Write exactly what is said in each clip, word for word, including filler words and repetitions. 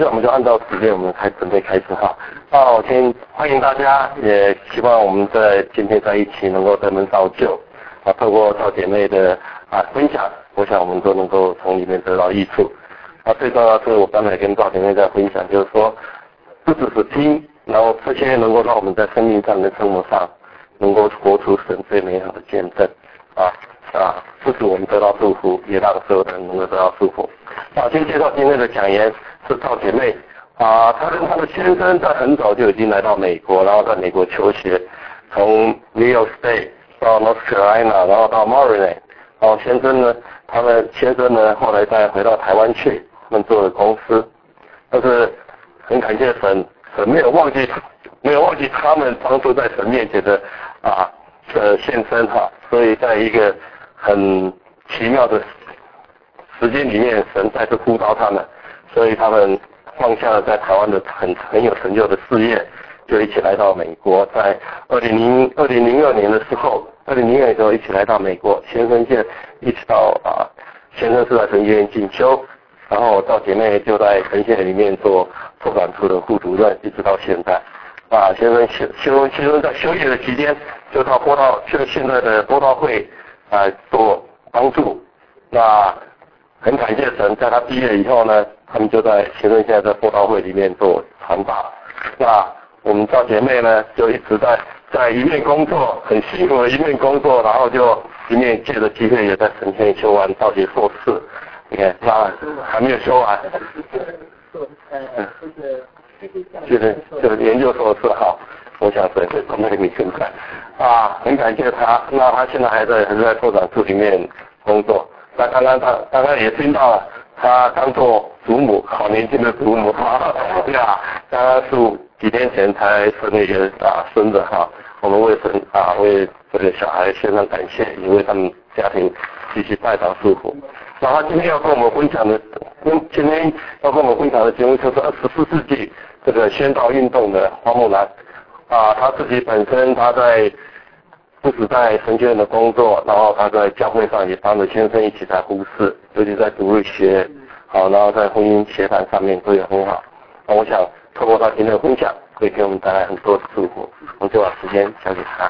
下我们就按照时间，我们开准备开始哈。啊，我先欢迎大家，也希望我们在今天在一起能够得门造就啊，透过赵姐妹的啊分享，我想我们都能够从里面得到益处。啊，最重要的是我刚才跟赵姐妹在分享，就是说，不只是听，然后这些能够让我们在生命上的生活上，能够活出神最美好的见证啊啊，不使我们得到祝福，也让所有人能够得到祝福。啊，先介绍今天的讲员是赵姐妹啊，她跟她的先生在很早就已经来到美国，然后在美国求学，从 New York State 到 North Carolina， 然后到 Maryland， 然后先生呢，他们先生呢后来再回到台湾去。他们做的公司，但是很感谢神，神没有忘记，没有忘记他们当初在神面前的啊的献身哈，所以在一个很奇妙的时间里面，神再次呼召他们，所以他们放下了在台湾的很很有成就的事业，就一起来到美国，在二零零二零零二年的时候，二零零二年的时候一起来到美国，先生现一直到啊，先生是在神学院进修。然后赵姐妹就在神县里面做拓展处的副主任，一直到现在。啊，先生休休先生在休业的期间，就到播道，就现在的播道会啊做帮助。那很感谢神，在他毕业以后呢，他们就在先生现在在播道会里面做传道。那我们赵姐妹呢，就一直在在一面工作，很辛苦的一面工作，然后就一面借着机会也在神县修完道学硕士。你看，那还没有修完，嗯，就是就是研究所是好，我想是是从那里面现在啊，很感谢他。那他现在还在还在拓展处里面工作。那刚刚他刚刚也听到了，他刚做祖母，好年轻的祖母啊，对啊，刚刚是几天前才生了一个啊孙子哈。我们为神啊为这个小孩献上感谢，也为他们家庭继续代祷祝福。然后今天要跟我们分享的，今天要跟我们分享的节目就是二十四世纪这个宣道运动的花木兰啊，他自己本身他在不止在神学院的工作，然后他在教会上也帮着先生一起在服事，尤其在主日学，好，然后在婚姻协谈上面都也很好。那我想透过他今天的分享，会给我们带来很多的祝福。我们就把时间交给他。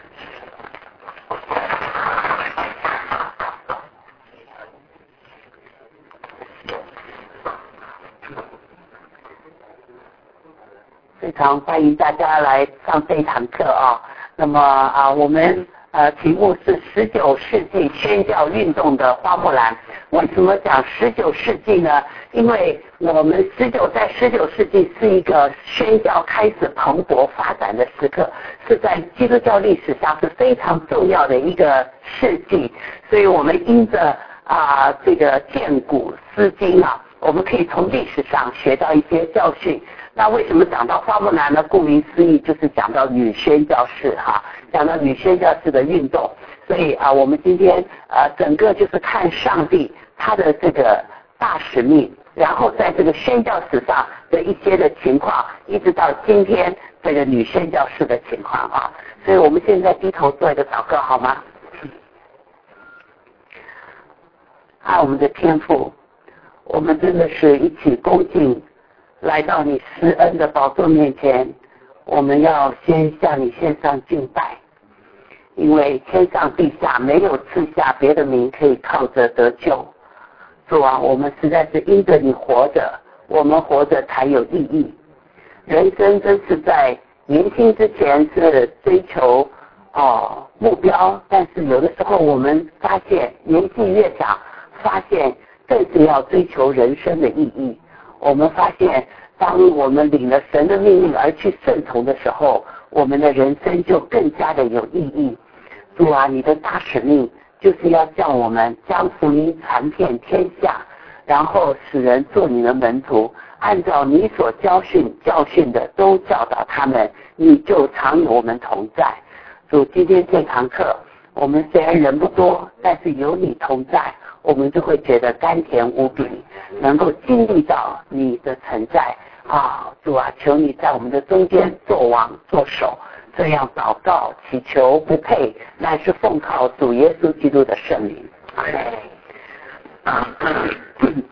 非常欢迎大家来上这一堂课啊。那么啊，我们呃题目是十九世纪宣教运动的花木兰。为什么讲十九世纪呢？因为我们十九在十九世纪是一个宣教开始蓬勃发展的时刻，是在基督教历史上是非常重要的一个世纪。所以我们因着啊这个见古思今啊，我们可以从历史上学到一些教训。那为什么讲到花木兰呢？顾名思义就是讲到女宣教士哈，讲到女宣教士的运动。所以啊，我们今天呃整个就是看上帝他的这个大使命，然后在这个宣教史上的一些的情况，一直到今天这个女宣教士的情况啊。所以我们现在低头做一个祷告好吗？爱我们的天父，我们真的是一起恭敬来到你施恩的宝座面前，我们要先向你献上敬拜，因为天上地下没有赐下别的名可以靠着得救。主啊，我们实在是因着你活着，我们活着才有意义。人生真是在年轻之前是追求哦目标，但是有的时候我们发现年纪越长，发现更是要追求人生的意义。我们发现当我们领了神的命令而去顺从的时候，我们的人生就更加的有意义。主啊，你的大使命就是要叫我们将福音传遍天下，然后使人做你的门徒，按照你所教训教训的都教导他们，你就常与我们同在。主，今天这堂课我们虽然人不多，但是有你同在，我们就会觉得甘甜无比，能够经历到你的存在啊！主啊，求你在我们的中间做王做首，这样祷告祈求不配，乃是奉靠主耶稣基督的圣名。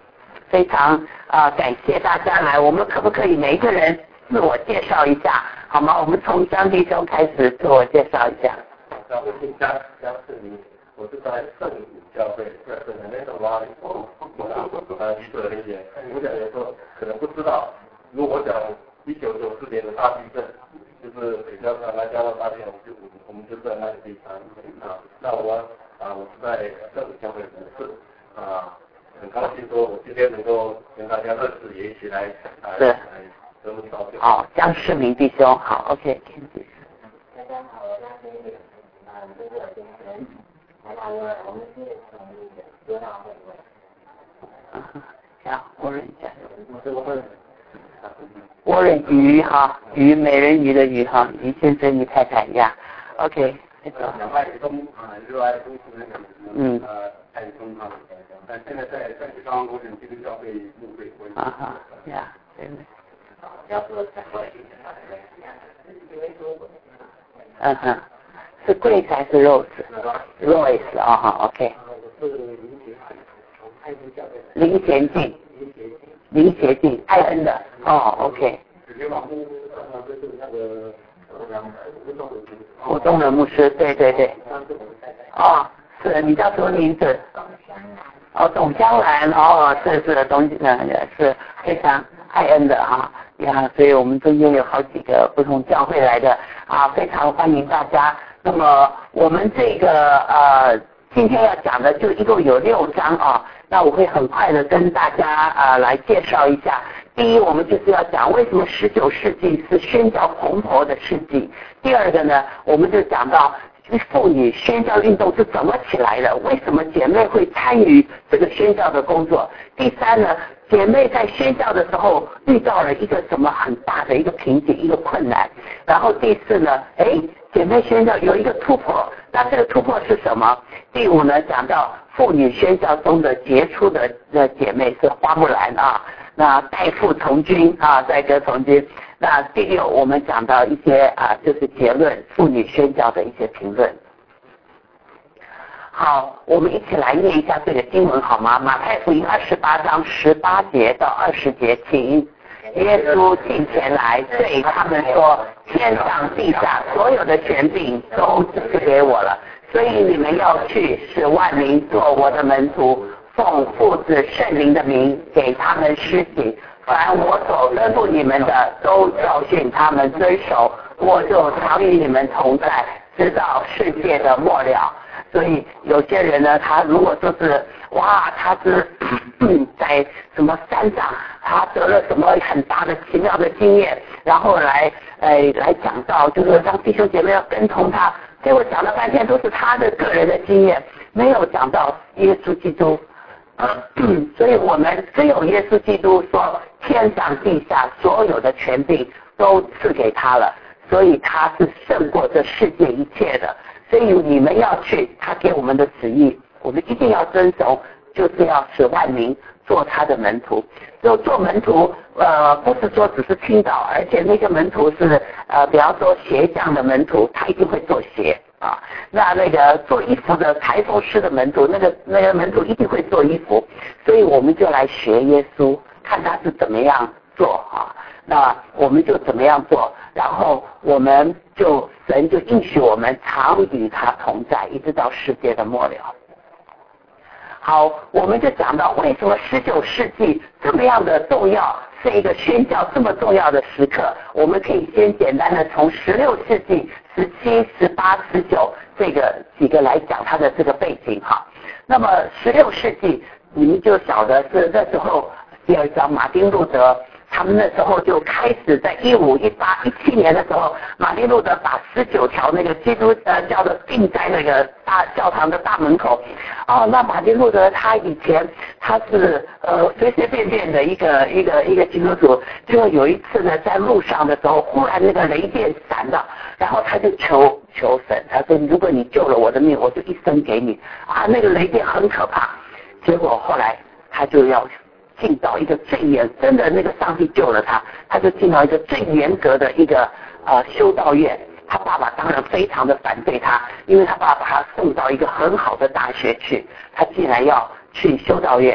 非常啊、呃、感谢大家来，我们可不可以每一个人自我介绍一下，好吗？我们从张弟兄开始自我介绍一下。 那我姓张，张世明，我是在圣母教会，在圣母那种拉里，呃，一个理解，我想有时候可能不知道，如果我讲一九九四年的大地震，就是北加上南加大大地震，我们就我们就在那个地方啊。那我啊，我是在圣母教会服侍啊，很高兴说我今天能够跟大家认识，也一起来啊来得蒙召救。 好，江世明弟兄，好 ，OK。 大家好，我是呃这个主持人，来到了我们是成立的督导会会。 嗯，好，我认一下。 我是我会。 沃人鱼哈，鱼美人鱼的鱼哈，鱼先生鱼太太呀 ，OK， 两外公啊，热爱公司那个嗯呃爱公啊，但现在在在北方国省基督教会牧会会啊哈呀，对对， 要做才会，因为说嗯哼，是贵子还是 Rose？Rose 啊哈 ，OK。 我是林杰，从爱公教会。 林贤进。 林杰进。 林贤进，爱恩的哦 ，OK。 刘老师呃就是那个活动的牧师，对对对。哦，是你叫什么名字？哦，董香兰，哦，是是董呃是非常爱恩的哈呀，所以我们中间有好几个不同教会来的啊，非常欢迎大家。那么我们这个呃今天要讲的就一共有六章啊，那我会很快的跟大家啊、呃、来介绍一下。第一，我们就是要讲为什么十九世纪是宣教蓬勃的世纪。第二个呢，我们就讲到妇女宣教运动是怎么起来的，为什么姐妹会参与这个宣教的工作。第三呢，姐妹在宣教的时候遇到了一个什么很大的一个瓶颈，一个困难。然后第四呢，哎，姐妹宣教有一个突破，那这个突破是什么？第五呢，讲到妇女宣教中的杰出的的姐妹是花木兰啊。那代父从军啊，代哥从军。那第六，我们讲到一些啊，就是结论，妇女宣教的一些评论。好，我们一起来念一下这个经文好吗？马太福音二十八章十八节到二十节，请。耶稣近前来对他们说：天上地下所有的权柄都赐给我了，所以你们要去，使万民做我的门徒。奉父子圣灵的名给他们施洗，凡我所吩咐你们的，都教训他们遵守，我就常与你们同在，直到世界的末了。所以有些人呢，他如果说是哇，他是在什么山上，他得了什么很大的奇妙的经验，然后来呃来讲到，就是让弟兄姐妹要跟从他，结果讲了半天都是他的个人的经验，没有讲到耶稣基督。所以我们只有耶稣基督说，天上地下所有的权柄都赐给他了，所以他是胜过这世界一切的。所以你们要去，他给我们的旨意，我们一定要遵守，就是要使万民做他的门徒。就做门徒，呃，不是说只是听到，而且那个门徒是呃，比方说鞋匠的门徒，他一定会做鞋。啊，那那个做衣服的裁缝师的门徒，那个那个门徒一定会做衣服，所以我们就来学耶稣，看他是怎么样做啊。那我们就怎么样做，然后我们就神就应许我们常与他同在，一直到世界的末了。好，我们就讲到为什么十九世纪这么样的重要，是一个宣教这么重要的时刻。我们可以先简单的从十六世纪、十七、十八、十九这个几个来讲它的这个背景哈。那么十六世纪，你们就晓得是那时候第二章马丁路德。他们那时候就开始在一五一八一七年的时候，马丁路德把十九条那个基督呃教的钉在那个大教堂的大门口。哦，那马丁路德他以前他是呃随随便便的一个一个一个基督徒，结果有一次呢在路上的时候，忽然那个雷电闪了，然后他就求求神，他说如果你救了我的命，我就一生给你啊。那个雷电很可怕，结果后来他就要进到一个最严，真的那个上帝救了他，他就进到一个最严格的一个呃修道院。他爸爸当然非常的反对他，因为他爸把他送到一个很好的大学去，他竟然要去修道院。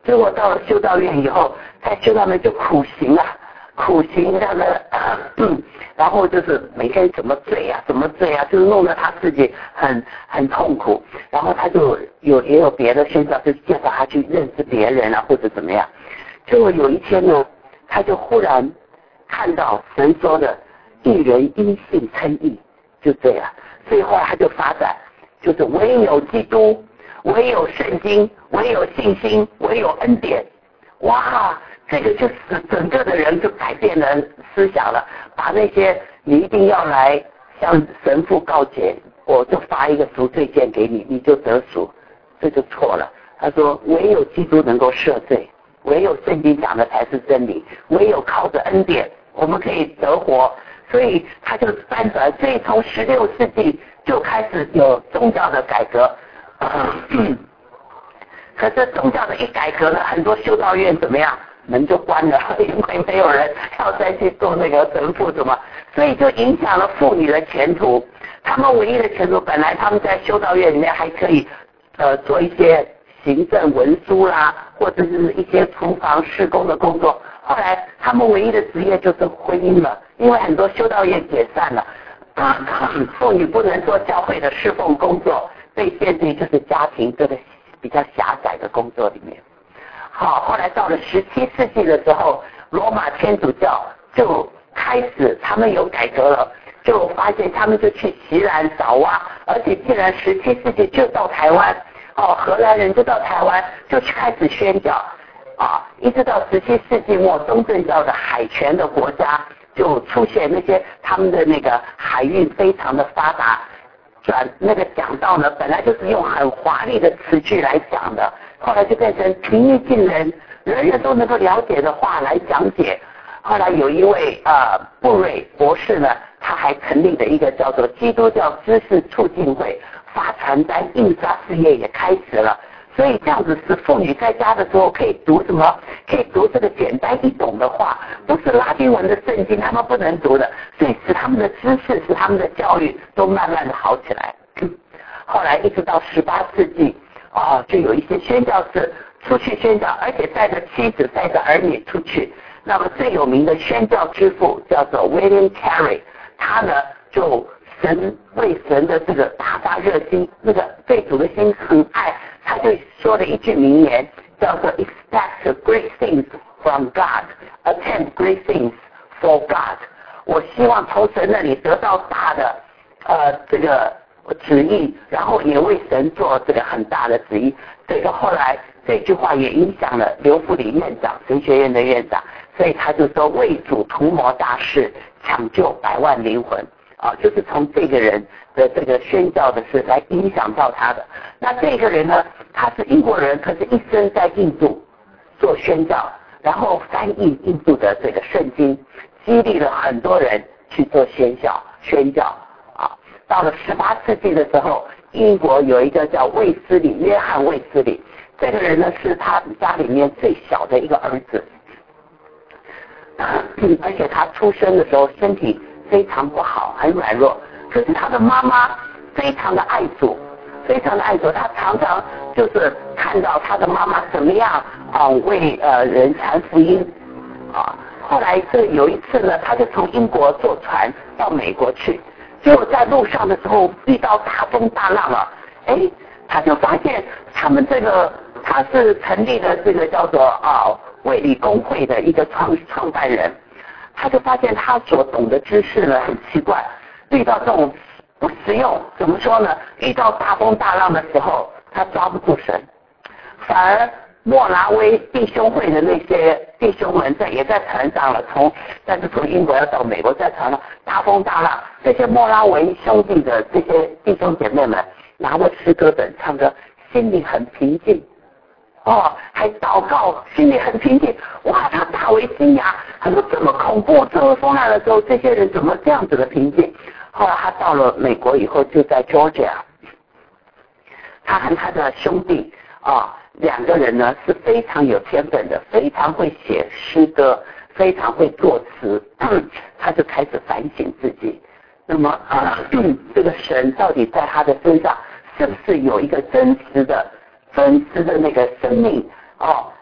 结果到了修道院以后，在修道院就苦行啊，苦行让他、呃，然后就是每天怎么醉啊，怎么醉啊，就是弄得他自己很很痛苦。然后他就有也有别的宣教，就介绍他去认识别人啊，或者怎么样。结果有一天呢，他就忽然看到神说的“一人因信称义”，就这样。所以后来他就发展，就是唯有基督，唯有圣经，唯有信心，唯有恩典。哇，这个就是整个的人就改变了思想了，把那些你一定要来向神父告解，我就发一个赎罪券给你，你就得赎，这就错了。他说唯有基督能够赦罪，唯有圣经讲的才是真理，唯有靠着恩典我们可以得活。所以他就翻转，所以从十六世纪就开始有宗教的改革。嗯、可是宗教的一改革呢，很多修道院怎么样，门就关了，因为没有人要再去做那个神父什么，所以就影响了妇女的前途。他们唯一的前途，本来他们在修道院里面还可以呃做一些行政文书啦，或者是一些厨房施工的工作。后来他们唯一的职业就是婚姻了，因为很多修道院解散了，妇女不能做教会的侍奉工作，被限制就是家庭这个比较狭窄的工作里面。好，后来到了十七世纪的时候，罗马天主教就开始他们有改革了，就发现他们就去锡兰爪哇，而且既然十七世纪就到台湾，哦，荷兰人就到台湾就开始宣教。啊，一直到十七世纪末，东正教的海权的国家就出现那些他们的那个海运非常的发达，转那个讲道呢，本来就是用很华丽的词句来讲的，后来就变成平易近人，人人都能够了解的话来讲解。后来有一位呃布瑞博士呢，他还成立了一个叫做基督教知识促进会，发传单、印刷事业也开始了。所以这样子使妇女在家的时候可以读什么？可以读这个简单易懂的话，都是拉丁文的圣经，他们不能读的，所以使他们的知识、使他们的教育都慢慢的好起来。后来一直到十八世纪，哦，就有一些宣教士出去宣教，而且带着妻子、带着儿女出去。那么最有名的宣教之父叫做 William Carey， 他呢就神为神的这个大发热心，那个对主的心很爱。他就说了一句名言，叫做 "Expect great things from God, attempt great things for God"。我希望从神那里得到大的呃这个旨意，然后也为神做这个很大的旨意。这个后来这句话也影响了刘福礼院长，神学院的院长，所以他就说为主图谋大事，抢救百万灵魂。啊，就是从这个人的这个宣教的事来影响到他的。那这个人呢，他是英国人，可是一生在印度做宣教，然后翻译印度的这个圣经，激励了很多人去做宣教。宣教啊，到了十八世纪的时候，英国有一个叫卫斯理，约翰卫斯理，这个人呢是他家里面最小的一个儿子，而且他出生的时候身体非常不好，很软弱。可是他的妈妈非常的爱主，非常的爱主。他常常就是看到他的妈妈怎么样啊为呃人传福音啊。后来这有一次呢，他就从英国坐船到美国去，结果在路上的时候遇到大风大浪了，哎，他就发现他们这个他是成立了这个叫做啊卫理公会的一个创创办人。他就发现他所懂的知识呢很奇怪，遇到这种不实用，怎么说呢？遇到大风大浪的时候，他抓不住神，反而莫拉威弟兄会的那些弟兄们在也在船上了，从但是从英国要到美国，在船上大风大浪，这些莫拉维兄弟的这些弟兄姐妹们拿着诗歌本唱歌，心里很平静。哦，还祷告，心里很平静。哇，他大为惊讶，他说这么恐怖，这么风浪的时候，这些人怎么这样子的平静？后来他到了美国以后，就在 Georgia， 他和他的兄弟啊，两个人呢是非常有天分的，非常会写诗歌，非常会作词。他就开始反省自己，那么啊，这个神到底在他的身上是不是有一个真实的？真实的那个生命哦，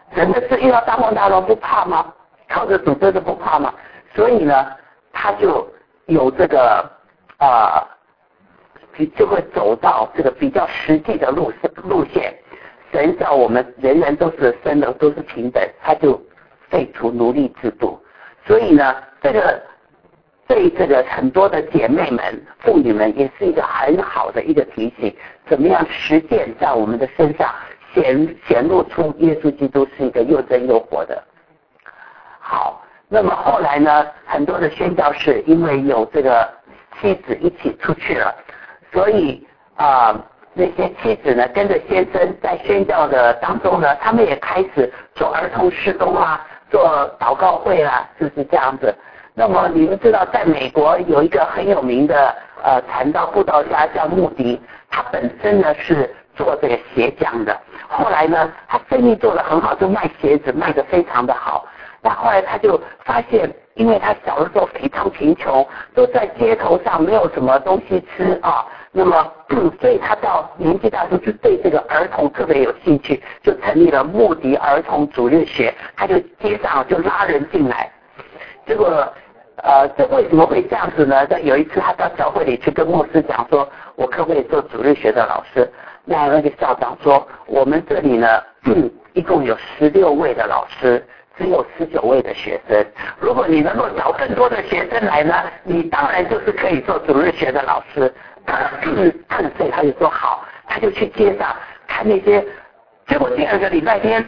真的是遇到大风大浪不怕吗？靠着主真的不怕吗？所以呢，他就有这个呃，就会走到这个比较实际的路路线。神叫我们人人都是生的都是平等，他就废除奴隶制度。所以呢，这个对这个很多的姐妹们、妇女们也是一个很好的一个提醒，怎么样实践在我们的身上显显露出耶稣基督是一个又真又活的。好，那么后来呢，很多的宣教士因为有这个妻子一起出去了，所以啊、呃，那些妻子呢跟着先生在宣教的当中呢，他们也开始做儿童事工啊，做祷告会啊，就是这样子。那么你们知道，在美国有一个很有名的呃传道布道家叫穆迪，他本身呢是做这个鞋匠的，后来呢他生意做得很好，就卖鞋子卖得非常的好。那后来他就发现，因为他小的时候非常贫穷，都在街头上没有什么东西吃啊，那么、嗯、所以他到年纪大时候就对这个儿童特别有兴趣，就成立了穆迪儿童主日学，他就街上就拉人进来。结果呃，这为什么会这样子呢？在有一次他到教会里去跟牧师讲说，我可不可以做主日学的老师？那那个校长说，我们这里呢、嗯、一共有十六位的老师，只有十九位的学生，如果你能够找更多的学生来呢，你当然就是可以做主日学的老师。所以他就说好，他就去街上看那些，结果第二个礼拜天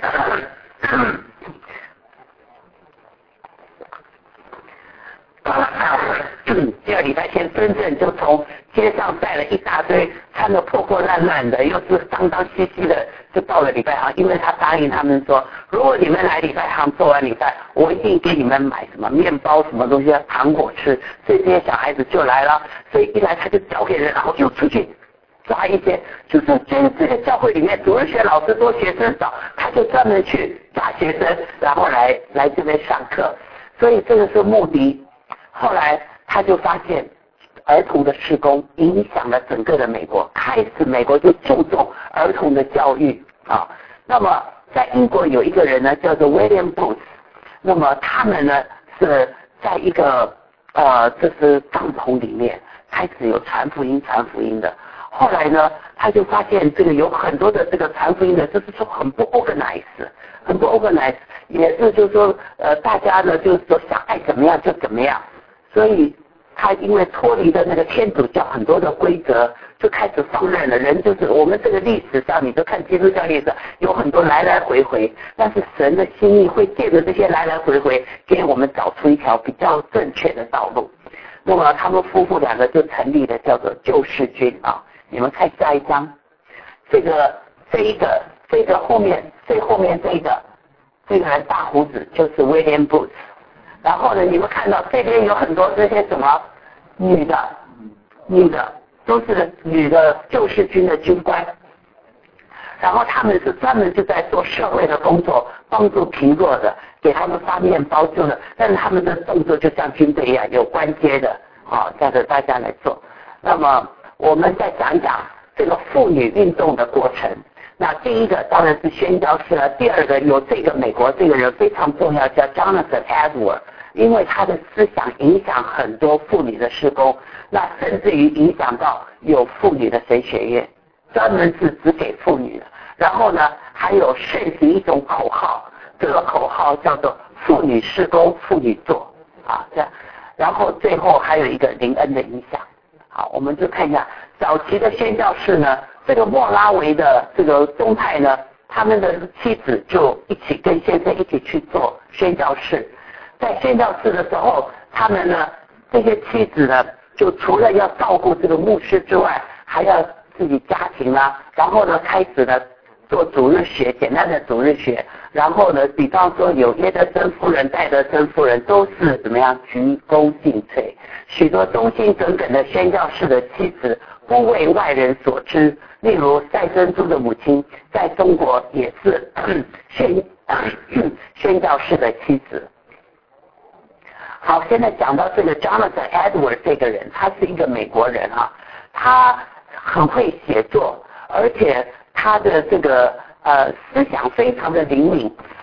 第二礼拜天真正就从街上带了一大堆穿得破破烂烂的，又是脏脏兮兮的，就到了礼拜堂。因为他答应他们说，如果你们来礼拜堂做完礼拜，我一定给你们买什么面包什么东西糖果吃。所以这些小孩子就来了，所以一来他就交给人，然后又出去抓一些，就是觉得这个教会里面主日学老师多学生少，他就专门去抓学生，然后来来这边上课。所以这个是目的。后来他就发现儿童的事工影响了整个的美国，开始美国就注重儿童的教育啊。那么在英国有一个人呢叫做 William Booth， 那么他们呢是在一个呃这是帐篷里面开始有传福音传福音的。后来呢他就发现这个有很多的这个传福音的，就是说很不 organize， 很不 organize， 也是就是说呃大家呢就是说想爱怎么样就怎么样。所以他因为脱离了那个天主教很多的规则，就开始放任了。人就是我们这个历史上，你就看基督教历史有很多来来回回，但是神的心意会借着这些来来回回，给我们找出一条比较正确的道路。那么他们夫妇两个就成立了叫做救世军啊。你们看下一章，这个这一个这个后面最后面这个这个人大胡子就是 William Booth。然后呢，你们看到这边有很多这些什么女的，女的都是女的救世军的军官，然后他们是专门就在做社会的工作，帮助贫弱的，给他们发面包就的，但是他们的动作就像军队一样，有官阶的，好，带着大家来做。那么我们再讲讲这个妇女运动的过程。那第一个当然是宣教士了，第二个有这个美国这个人非常重要，叫 Jonathan Edwards， 因为他的思想影响很多妇女的事工，那甚至于影响到有妇女的神学院，专门是只给妇女的。然后呢，还有盛行一种口号，这个口号叫做妇女事工，妇女做啊，这样。然后最后还有一个灵恩的影响。好，我们就看一下早期的宣教士呢。这个莫拉维的这个宗派呢，他们的妻子就一起跟先生一起去做宣教士。在宣教士的时候，他们呢这些妻子呢，就除了要照顾这个牧师之外，还要自己家庭啊，然后呢开始呢做主日学，简单的主日学。然后呢，比方说有耶德森夫人、戴德森夫人都是怎么样鞠躬尽瘁。许多忠心耿耿的宣教士的妻子不为外人所知，例如赛珍珠的母亲在中国也是宣宣教士的妻子。好，现在讲到这个 Jonathan Edwards 这个人，他是一个美国人啊，他很会写作，而且他的这个呃思想非常的灵敏。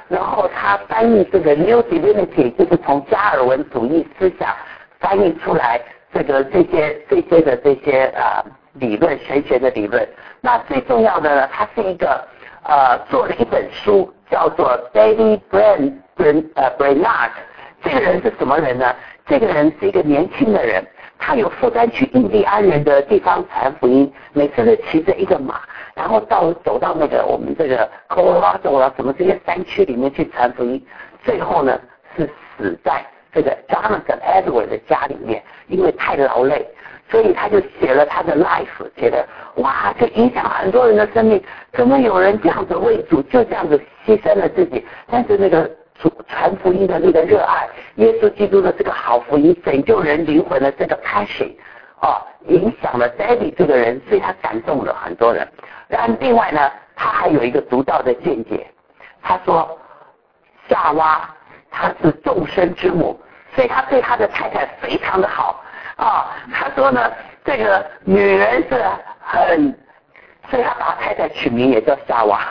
然后他翻译这个 New Divinity， 就是从加尔文主义思想翻译出来这个这些这些的这些呃理论，神学的理论。那最重要的呢，他是一个呃做了一本书，叫做 David Brain Brain 呃 Brainard。这个人是什么人呢？这个人是一个年轻的人，他有负担去印第安人的地方传福音，每次都骑着一个马，然后到走到那个我们这个 Colorado 啊什么这些山区里面去传福音，最后呢是死在这个 Jonathan Edwards 的家里面，因为太劳累，所以他就写了他的 life， 写的哇，就影响很多人的生命。怎么有人这样子为主，就这样子牺牲了自己？但是那个传福音的那个热爱，耶稣基督的这个好福音，拯救人灵魂的这个 passion， 哦，影响了 David 这个人，所以他感动了很多人。然后另外呢，他还有一个独到的见解，他说夏娃她是众生之母，所以他对他的太太非常的好啊、哦。他说呢，这个女人是很，所以他把太太取名也叫夏娃。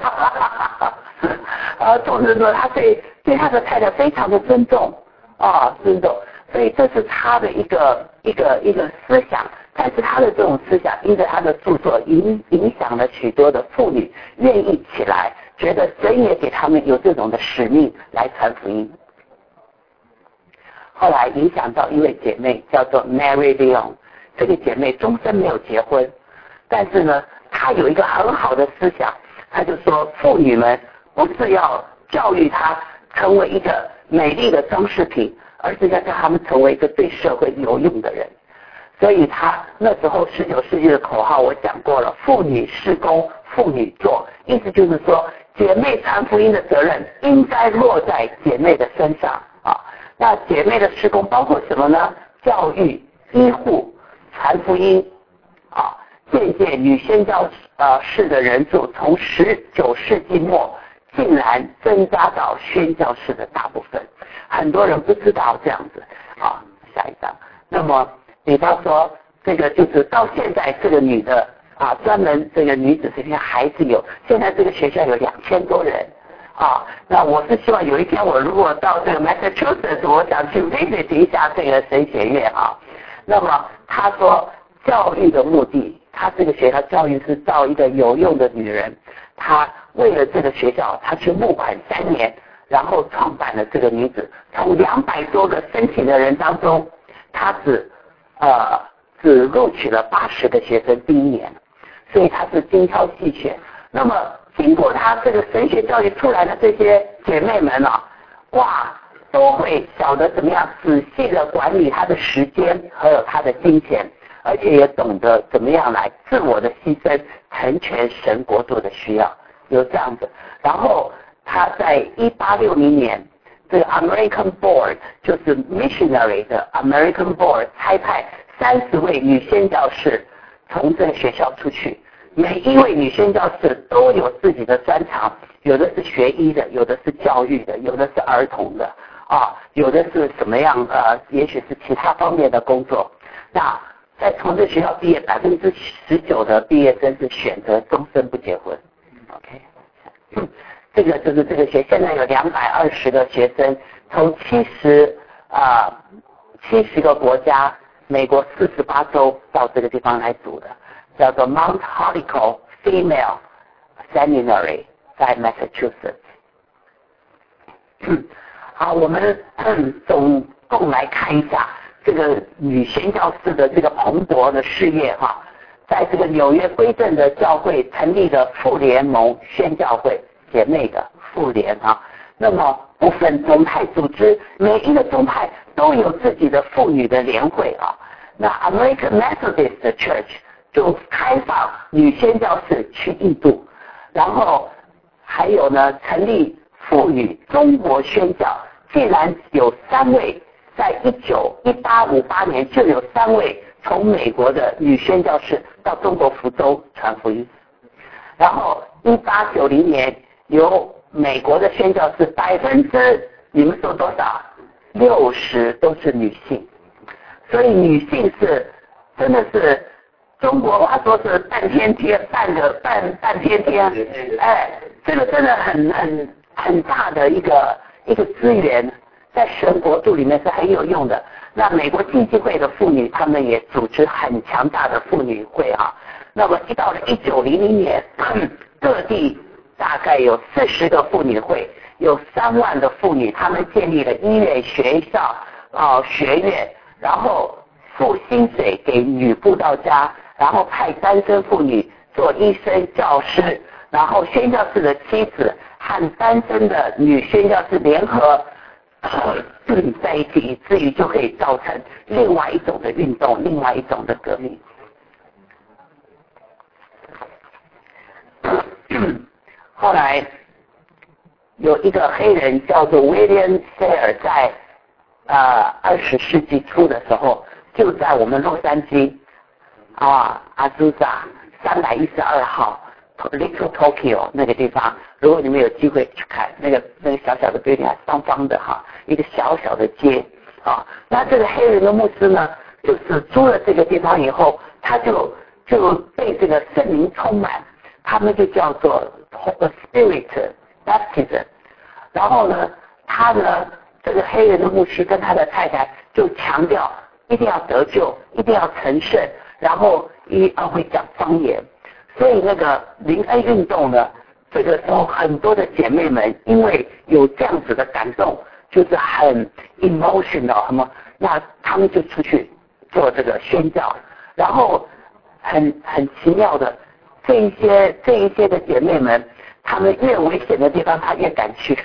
呃，总之说，他对对他的太太非常的尊重啊，尊重，所以这是他的一个一个一个思想。但是他的这种思想，因着他的著作影影响了许多的妇女，愿意起来，觉得神也给他们有这种的使命来传福音。后来影响到一位姐妹，叫做 Mary Leon， 这个姐妹终身没有结婚，但是呢，她有一个很好的思想，她就说妇女们不是要教育她成为一个美丽的装饰品，而是要叫她们成为一个对社会有用的人。所以她那时候十九世纪的口号我讲过了，妇女事工，妇女做，意思就是说姐妹传福音的责任应该落在姐妹的身上啊。那姐妹的事工包括什么呢？教育、医护、传福音啊。渐渐女宣教呃士的人数从十九世纪末竟然增加到宣教士的大部分，很多人不知道这样子。好，下一张。那么比方说这个就是到现在这个女的啊，专门这个女子这边还是有，现在这个学校有两千多人啊。那我是希望有一天我如果到这个 Massachusetts， 我想去 visit 一下这个神学院啊。那么他说教育的目的，他这个学校教育是造一个有用的女人。他为了这个学校，他去募款三年，然后创办了这个女子。从两百多个申请的人当中，他只呃只录取了八十个学生第一年，所以他是精挑细选。那么经过他这个神学教育出来的这些姐妹们啊，哇，都会晓得怎么样仔细的管理他的时间还有他的金钱。而且也懂得怎么样来自我的牺牲，成全神国度的需要，有这样子。然后他在一八六零年，这个 American Board 就是 missionary 的 American Board 差派三十位女宣教士从这个学校出去，每一位女宣教士都有自己的专长，有的是学医的，有的是教育的，有的是儿童的啊，有的是什么样呃，也许是其他方面的工作。那在从这学校毕业，百分之十九的毕业生是选择终身不结婚。OK， 这个就是这个学，现在有两百二十个学生，从七十啊七十个国家，美国四十八州到这个地方来读的，叫做 Mount Holyoke Female Seminary， 在 Massachusetts。好，我们嗯总共来看一下这个女宣教士的这个蓬勃的事业哈，在这个纽约归正的教会成立的妇联盟宣教会姐妹的妇联啊，那么不分宗派组织，每一个宗派都有自己的妇女的联会啊。那 American Methodist Church 就开放女宣教士去印度，然后还有呢成立妇女中国宣教，竟然有三位。在一九一八五八年就有三位从美国的女宣教士到中国福州传福音，然后一八九零年由美国的宣教士百分之你们说多少？六十都是女性，所以女性是真的是中国话说是半天天半个半半天天，哎，这个真的很很很大的一个一个资源，在神国度里面是很有用的。那美国浸信会的妇女，他们也组织很强大的妇女会啊。那么一到了一九零零年，各地大概有四十个妇女会，有三万的妇女，他们建立了医院、学校、啊、呃、学院，然后付薪水给女布道家，然后派单身妇女做医生、教师，然后宣教士的妻子和单身的女宣教士联合在一起，以至于就可以造成另外一种的运动，另外一种的革命。后来有一个黑人叫做 William Sayre， 在呃二十世纪初的时候，就在我们洛杉矶啊阿祖扎三百一十二号 Little Tokyo 那个地方，如果你们有机会去看那个那个小小的 building， 方方的哈，一个小小的街啊。那这个黑人的牧师呢，就是租了这个地方以后，他就就被这个圣灵充满，他们就叫做 Spirit Baptism。然后呢，他呢这个黑人的牧师跟他的太太就强调一定要得救，一定要成圣，然后一要会讲方言。所以那个灵恩运动呢，这个时候很多的姐妹们因为有这样子的感动，就是很 emotional 什么，那他们就出去做这个宣教，然后很很奇妙的，这一些这一些的姐妹们，她们越危险的地方，她越敢去。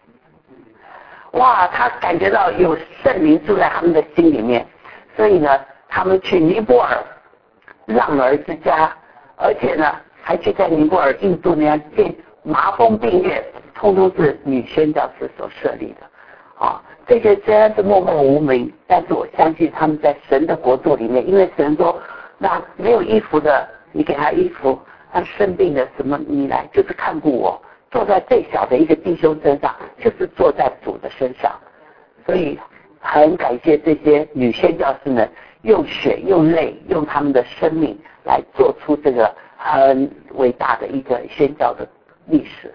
哇，她感觉到有圣灵住在他们的心里面，所以呢，他们去尼泊尔浪儿之家。而且呢，还去在尼泊尔、印度那样建麻风病院，通通是女宣教士所设立的。啊，这些虽然是默默无名，但是我相信他们在神的国度里面，因为神说，那没有衣服的，你给他衣服；那生病的什么，你来就是看顾我。坐在最小的一个弟兄身上，就是坐在主的身上。所以很感谢这些女宣教士们，用血、用泪、用他们的生命来做出这个很伟大的一个宣教的历史。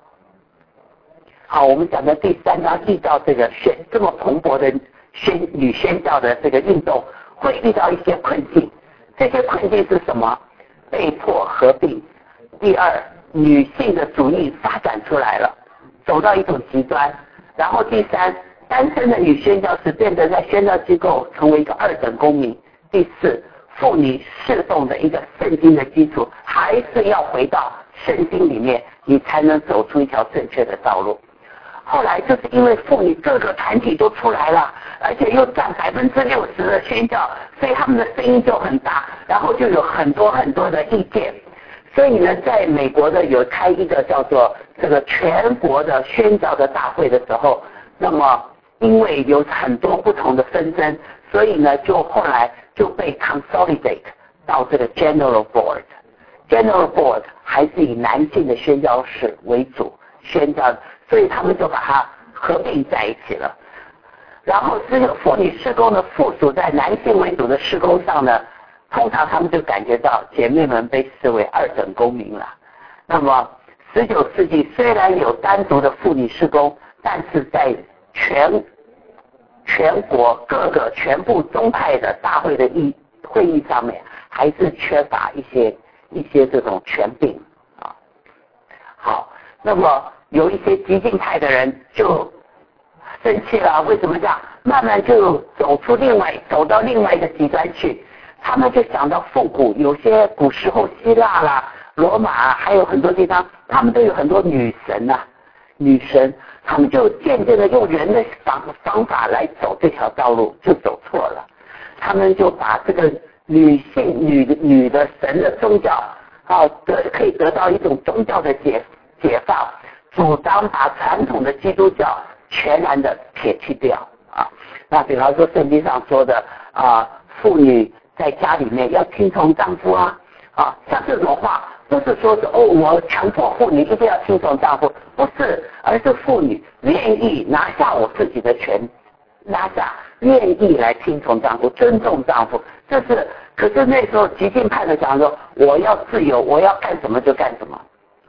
好，我们讲的第三章遇到这个宣这么蓬勃的宣女宣教的这个运动，会遇到一些困境。这些困境是什么？被迫合并。第二，女性的主义发展出来了，走到一种极端。然后第三，单身的女宣教士变得在宣教机构成为一个二等公民。第四，妇女侍奉的一个圣经的基础，还是要回到圣经里面，你才能走出一条正确的道路。后来就是因为妇女各个团体都出来了，而且又占百分之六十的宣教，所以他们的声音就很大，然后就有很多很多的意见。所以呢，在美国的有开一个叫做这个全国的宣教的大会的时候，那么因为有很多不同的纷争，所以呢，就后来就被 consolidate 到这个 General Board。General Board 还是以男性的宣教士为主宣教，所以他们就把它合并在一起了。然后这个妇女事工呢，附属在男性为主的事工上呢，通常他们就感觉到姐妹们被视为二等公民了。那么十九世纪虽然有单独的妇女事工，但是在全全国各个全部宗派的大会的议会议上面，还是缺乏一些一些这种权柄啊。好，那么有一些激进派的人就生气了，为什么这样？慢慢就走出另外走到另外一个极端去。他们就想到复古，有些古时候希腊啦、罗马，还有很多地方，他们都有很多女神呐、啊，女神，他们就渐渐的用人的方方法来走这条道路，就走错了。他们就把这个女性女女的神的宗教啊，得可以得到一种宗教的解解放，主张把传统的基督教全然的撇弃掉啊。那比方说圣经上说的啊，妇女在家里面要听从丈夫啊，啊，像这种话不是说是哦，我强迫妇女一定要听从丈夫，不是，而是妇女愿意拿下我自己的权，拿下，愿意来听从丈夫，尊重丈夫，这是。可是那时候激进派的讲说，我要自由，我要干什么就干什么，啊，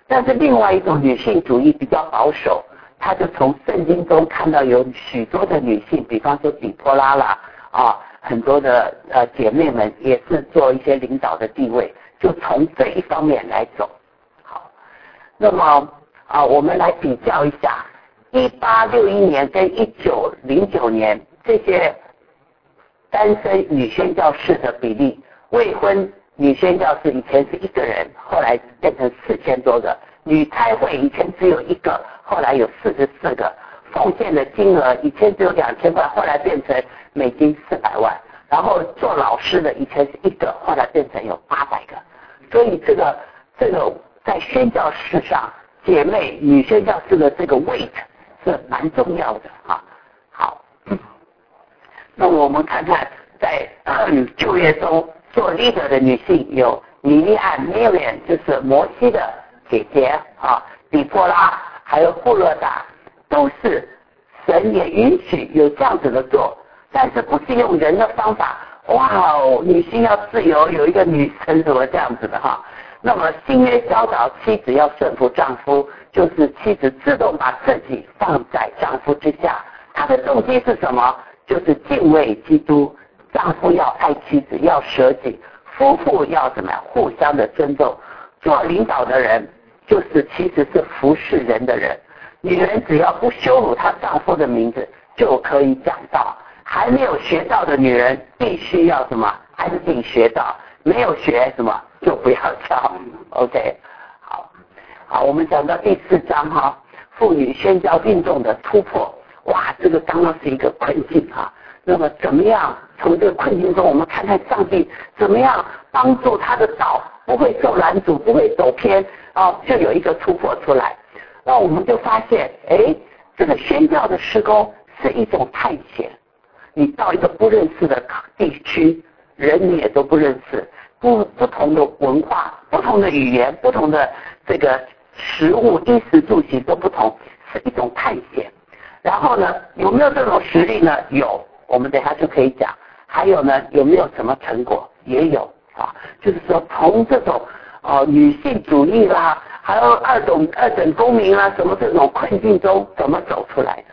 但是另外一种女性主义比较保守，他就从圣经中看到有许多的女性，比方说底波拉啦啊，很多的呃姐妹们也是做一些领导的地位，就从这一方面来走。好，那么啊，我们来比较一下一八六一年跟一九零九年这些单身女宣教士的比例。未婚女宣教士以前是一个人，后来变成四千多个；女差会以前只有一个，后来有四十四个；奉献的金额以前只有两千块，后来变成美金四百万；然后做老师的以前是一个，后来变成有八百个。所以这个这个在宣教士上，姐妹女宣教士的这个 weight 是蛮重要的啊。好，那我们看看在嗯旧约中。做 leader 的女性有米利安 Miriam， 就是摩西的姐姐啊，底波拉，还有布勒达，都是神也允许有这样子的做，但是不是用人的方法，哇哦，女性要自由，有一个女神什么这样子的哈。那么新约教导妻子要顺服丈夫，就是妻子自动把自己放在丈夫之下，她的动机是什么？就是敬畏基督。丈夫要爱妻子，要舍己，夫妇要怎么样？互相的尊重。做领导的人，就是其实是服侍人的人。女人只要不羞辱她丈夫的名字，就可以讲道。还没有学到的女人，必须要什么？安静学道。没有学什么，就不要教。OK， 好，好，我们讲到第四章哈，妇女宣教运动的突破。哇，这个刚刚是一个困境哈。那么怎么样从这个困境中，我们看看上帝怎么样帮助他的岛不会受拦阻，不会走偏啊，就有一个突破出来。那我们就发现，哎，这个宣教的施工是一种探险。你到一个不认识的地区，人你也都不认识，不不同的文化、不同的语言、不同的这个食物、衣食住行都不同，是一种探险。然后呢，有没有这种实力呢？有。我们等一下就可以讲，还有呢，有没有什么成果？也有啊，就是说从这种呃女性主义啦，还有二等二等公民啦，什么这种困境中怎么走出来的？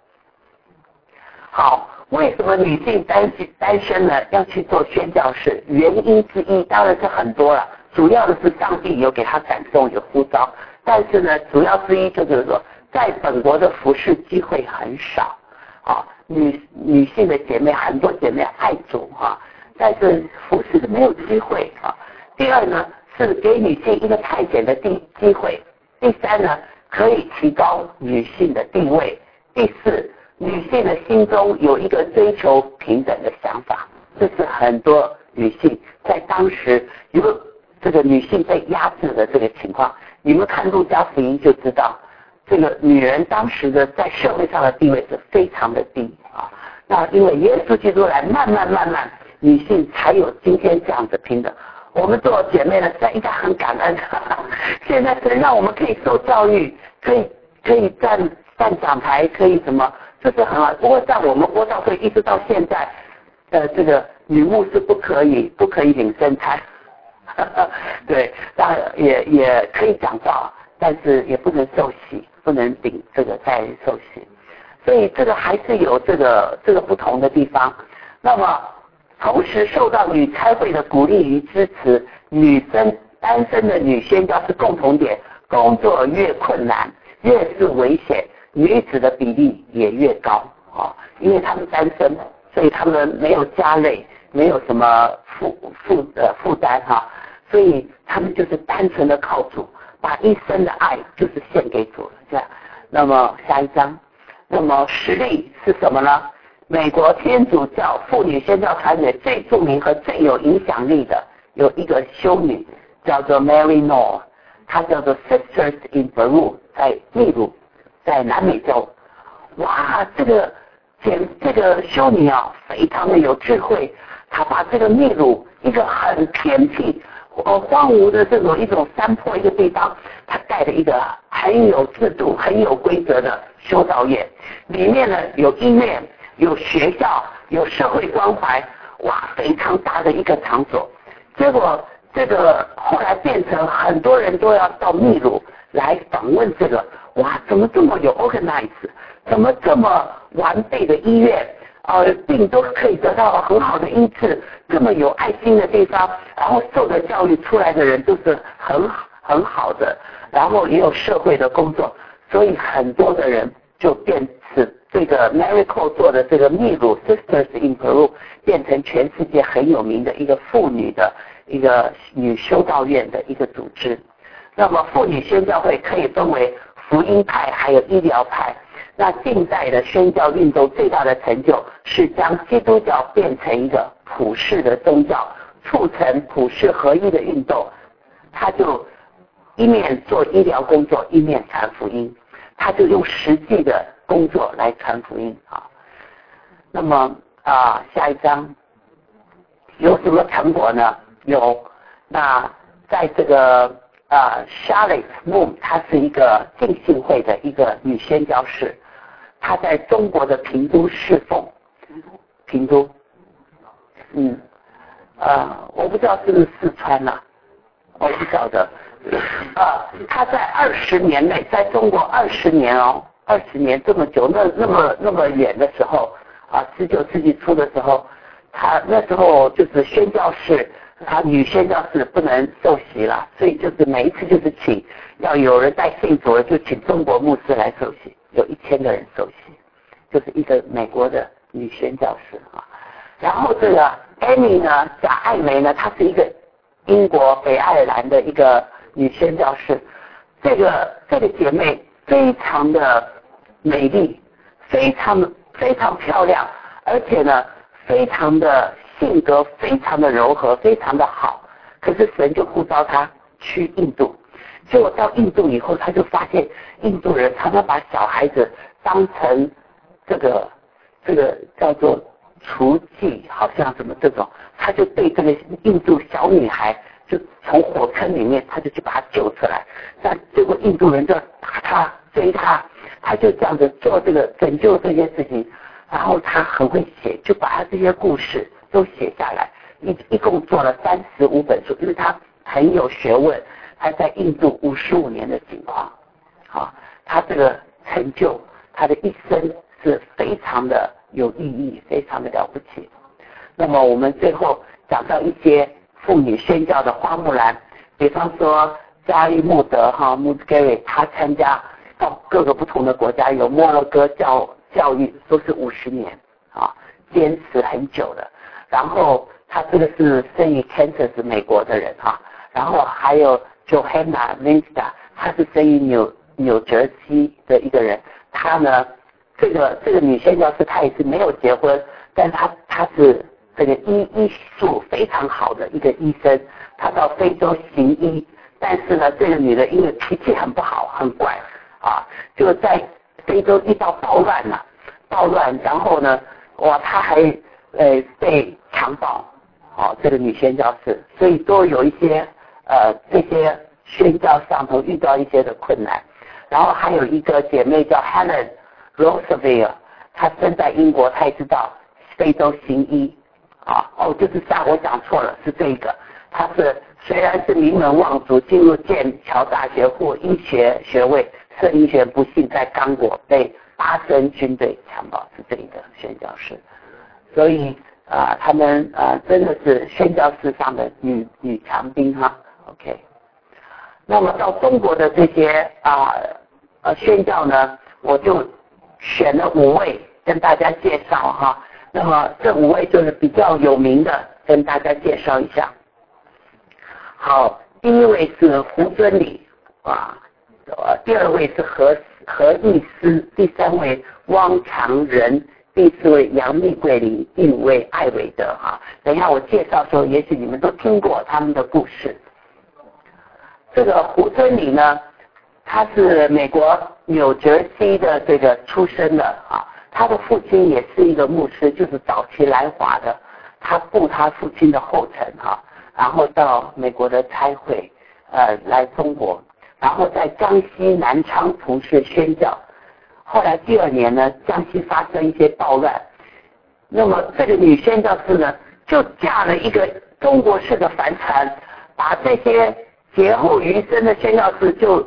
好，为什么女性单单身呢要去做宣教士？原因之一当然是很多了，主要的是上帝有给她感动，有呼召，但是呢，主要之一就是说，在本国的服事机会很少啊。女女性的姐妹，很多姐妹爱主哈、啊，但是服侍没有机会啊。第二呢，是给女性一个探险的地机会。第三呢，可以提高女性的地位。第四，女性的心中有一个追求平等的想法，这是很多女性在当时有这个女性被压制的这个情况。你们看路加福音就知道。这个女人当时的在社会上的地位是非常的低啊，那因为耶稣基督来，慢慢慢慢，女性才有今天这样的平等。我们做姐妹呢，在应该很感恩。现在是让我们可以受教育，可以可以站站讲台，可以什么，这是很好。不过在我们国教会一直到现在，呃，这个女牧是不可以不可以领圣餐，对，当然也也可以讲道，但是也不能受洗。不能领这个代受洗，所以这个还是有这个这个不同的地方。那么同时受到女差会的鼓励与支持，女生单身的女宣教是共同点，工作越困难越是危险，女子的比例也越高啊，因为他们单身，所以他们没有家累，没有什么负负呃负担哈，所以他们就是单纯的靠主。把一生的爱就是献给主了，这样。那么下一章，那么实力是什么呢？美国天主教妇女宣教团体最著名和最有影响力的有一个修女，叫做 Mary Noor， 她叫做 Sisters in Peru， 在秘鲁，在南美洲。哇，这个这个修女啊，非常的有智慧，她把这个秘鲁一个很偏僻。呃，荒芜的这种一种山坡一个地方，他盖了一个很有制度、很有规则的修道院，里面呢有医院、有学校、有社会关怀，哇，非常大的一个场所。结果这个后来变成很多人都要到秘鲁， 来访问这个，哇，怎么这么有 organize， 怎么这么完备的医院，呃，病都可以得到很好的医治，这么有爱心的地方，然后受的教育出来的人都是很很好的，然后也有社会的工作，所以很多的人就变成这个 Miracle 做的这个秘鲁 Sisters in Peru 变成全世界很有名的一个妇女的一个女修道院的一个组织。那么妇女宣教会可以分为福音派还有医疗派。那近代的宣教运动最大的成就是将基督教变成一个普世的宗教，促成普世合一的运动。他就一面做医疗工作，一面传福音，他就用实际的工作来传福音啊。那么啊，下一章有什么成果呢？有，那在这个啊 Charlotte Moon， 她是一个浸信会的一个女宣教士，她在中国的屏都侍奉，屏都，嗯，呃，我不知道是不是四川啦、啊，我不晓得。啊，他在二十年内，在中国二十年哦，二十年这么久，那那么那么远的时候啊，十九世纪初的时候，他那时候就是宣教士，他女宣教士不能受洗了，所以就是每一次就是请要有人带信主了，就请中国牧师来受洗，有一千个人受洗，就是一个美国的女宣教士啊。然后这个 Annie 呢，贾爱梅呢，她是一个英国北爱尔兰的一个女宣教士，这个这个姐妹非常的美丽，非常非常漂亮，而且呢非常的性格非常的柔和，非常的好。可是神就呼召她去印度，结果到印度以后，她就发现印度人常常把小孩子当成这个这个叫做雏妓，好像什么这种，她就对这个印度小女孩就从火坑里面，他就去把他救出来。那结果印度人就打他、追他，他就这样子做这个拯救这些事情。然后他很会写，就把他这些故事都写下来，一一共做了三十五本书，因为他很有学问，他在印度五十五年的情况，啊，他这个成就，他的一生是非常的有意义，非常的了不起。那么我们最后讲到一些妇女宣教的花木兰，比方说加利穆德哈穆斯盖瑞，他参加到各个不同的国家，有摩洛哥教教育都是五十年啊，坚持很久的。然后他这个是生于 Kansas 美国的人哈，然后还有 Johanna Winster， 他是生于纽纽泽西的一个人，他呢这个这个女宣教士，她也是没有结婚，但是她她是这个医医术非常好的一个医生，她到非洲行医，但是呢，这个女的因为脾气很不好，很怪啊，就在非洲遇到暴乱了，暴乱，然后呢，哇，她还呃被强暴，哦，这个女宣教士，所以都有一些呃这些宣教上头遇到一些的困难。然后还有一个姐妹叫 Helen Roosevelt， 她生在英国，她也知道非洲行医。啊，哦，就是上我讲错了，是这个。他是虽然是名门望族，进入剑桥大学获医学学位，摄医学不幸在刚果被巴森军队强暴，是这个宣教士。所以啊、呃，他们啊、呃、真的是宣教士上的女女强兵哈。OK， 那么到中国的这些啊呃宣教呢，我就选了五位跟大家介绍哈。那么这五位就是比较有名的，跟大家介绍一下。好，第一位是胡尊礼啊，呃，第二位是何何义思，第三位汪长仁，第四位杨幂桂林，第五位艾伟德啊。等一下我介绍的时候，也许你们都听过他们的故事。这个胡尊礼呢，他是美国纽泽西的这个出生的啊。他的父亲也是一个牧师，就是早期来华的，他步他父亲的后尘哈，然后到美国的差会，呃，来中国，然后在江西南昌从事宣教。后来第二年呢，江西发生一些暴乱，那么这个女宣教士呢，就嫁了一个中国式的帆船，把这些劫后余生的宣教士就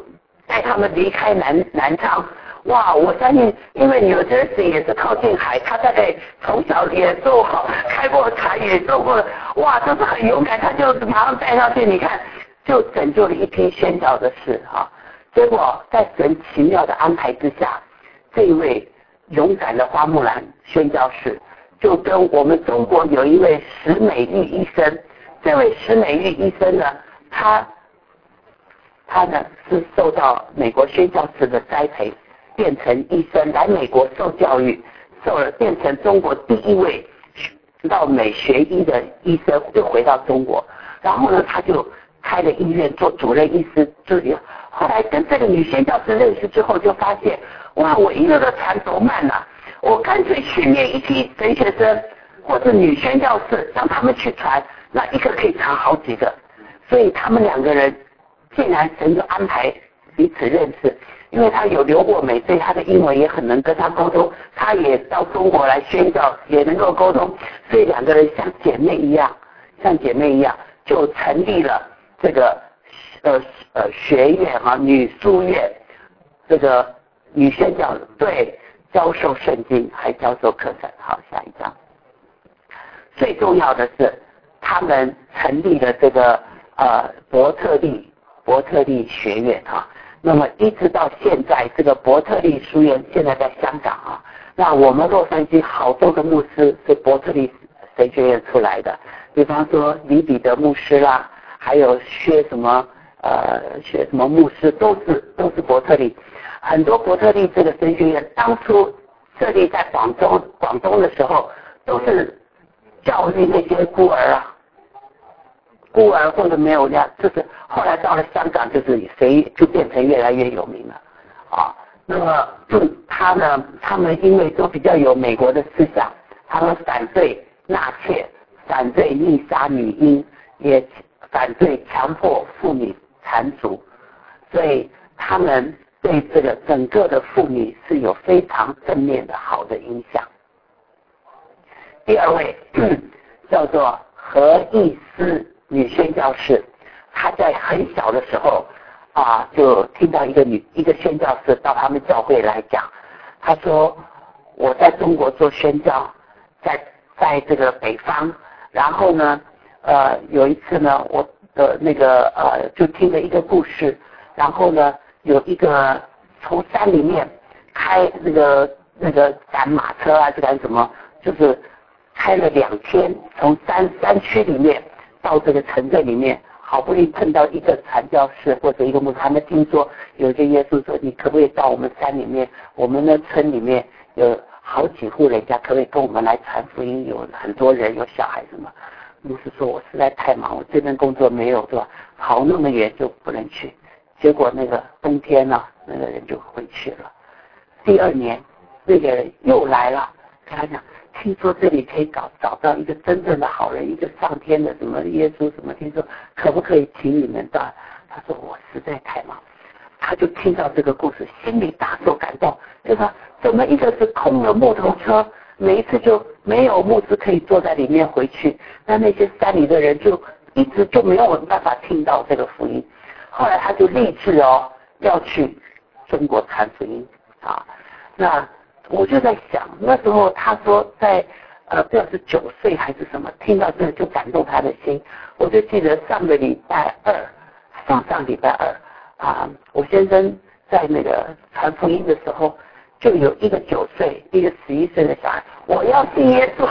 带他们离开南南昌。哇，我相信，因为纽泽西也是靠近海，他大概从小也做好开过船，也做过，哇，就是很勇敢，他就马上带上去，你看，就拯救了一批宣教的事哈。结果在神奇妙的安排之下，这一位勇敢的花木兰宣教士，就跟我们中国有一位石美玉医生，这位石美玉医生呢，他他呢是受到美国宣教士的栽培。变成医生来美国受教育，受了变成中国第一位到美学医的医生，又回到中国，然后呢，他就开了医院做主任医师助理。后来跟这个女宣教师认识之后，就发现哇，我一个个传多慢啊！我干脆训练一批神学生或者女宣教士，让他们去传，那一个可以传好几个，所以他们两个人竟然神就安排彼此认识。因为他有留过美，所以他的英文也很能跟他沟通，他也到中国来宣教，也能够沟通，所以两个人像姐妹一样，像姐妹一样，就成立了这个呃呃学院啊，女书院，这个女宣教对教授圣经，还教授课程。好，下一章。最重要的是，他们成立了这个呃伯特利伯特利学院啊。那么一直到现在，这个伯特利书院现在在香港啊。那我们洛杉矶好多个牧师是伯特利神学院出来的，比方说李彼得牧师啦，还有薛什么呃薛什么牧师，都是都是伯特利。很多伯特利这个神学院当初设立在广州广东的时候，都是教育那些孤儿啊。孤儿或者没有这样，就是后来到了香港，就是谁就变成越来越有名了，啊，那么他呢，他们因为都比较有美国的思想，他们反对纳妾，反对溺杀女婴，也反对强迫妇女缠足，所以他们对这个整个的妇女是有非常正面的好的影响。第二位叫做何义思女宣教士，她在很小的时候啊，就听到一个女一个宣教士到他们教会来讲，她说我在中国做宣教，在在这个北方，然后呢，呃，有一次呢，我的那个呃，就听了一个故事，然后呢，有一个从山里面开那个那个赶马车啊，这赶什么，就是开了两天，从山山区里面到这个城镇里面，好不容易碰到一个传教士或者一个牧师，他们听说有一个耶稣说，你可不可以到我们山里面，我们的村里面有好几户人家，可不可以跟我们来传福音？有很多人，有小孩什么。牧师说，我实在太忙，我这边工作没有，对吧？跑那么远就不能去。结果那个冬天呢、啊，那个人就回去了。第二年，那个人又来了，跟他讲，听说这里可以搞找到一个真正的好人，一个上天的什么耶稣什么，听说可不可以请你们到？他说我实在太忙。他就听到这个故事，心里大受感动，对吧？怎么一个是空的木头车，每一次就没有牧师可以坐在里面回去，那那些山里的人就一直就没有办法听到这个福音。后来他就立志哦，要去中国传福音啊。那我就在想，那时候他说在呃不知道是九岁还是什么，听到这个就感动他的心。我就记得上个礼拜二，上上礼拜二啊，我先生在那个传福音的时候，就有一个九岁，一个十一岁的小孩，我要信耶稣，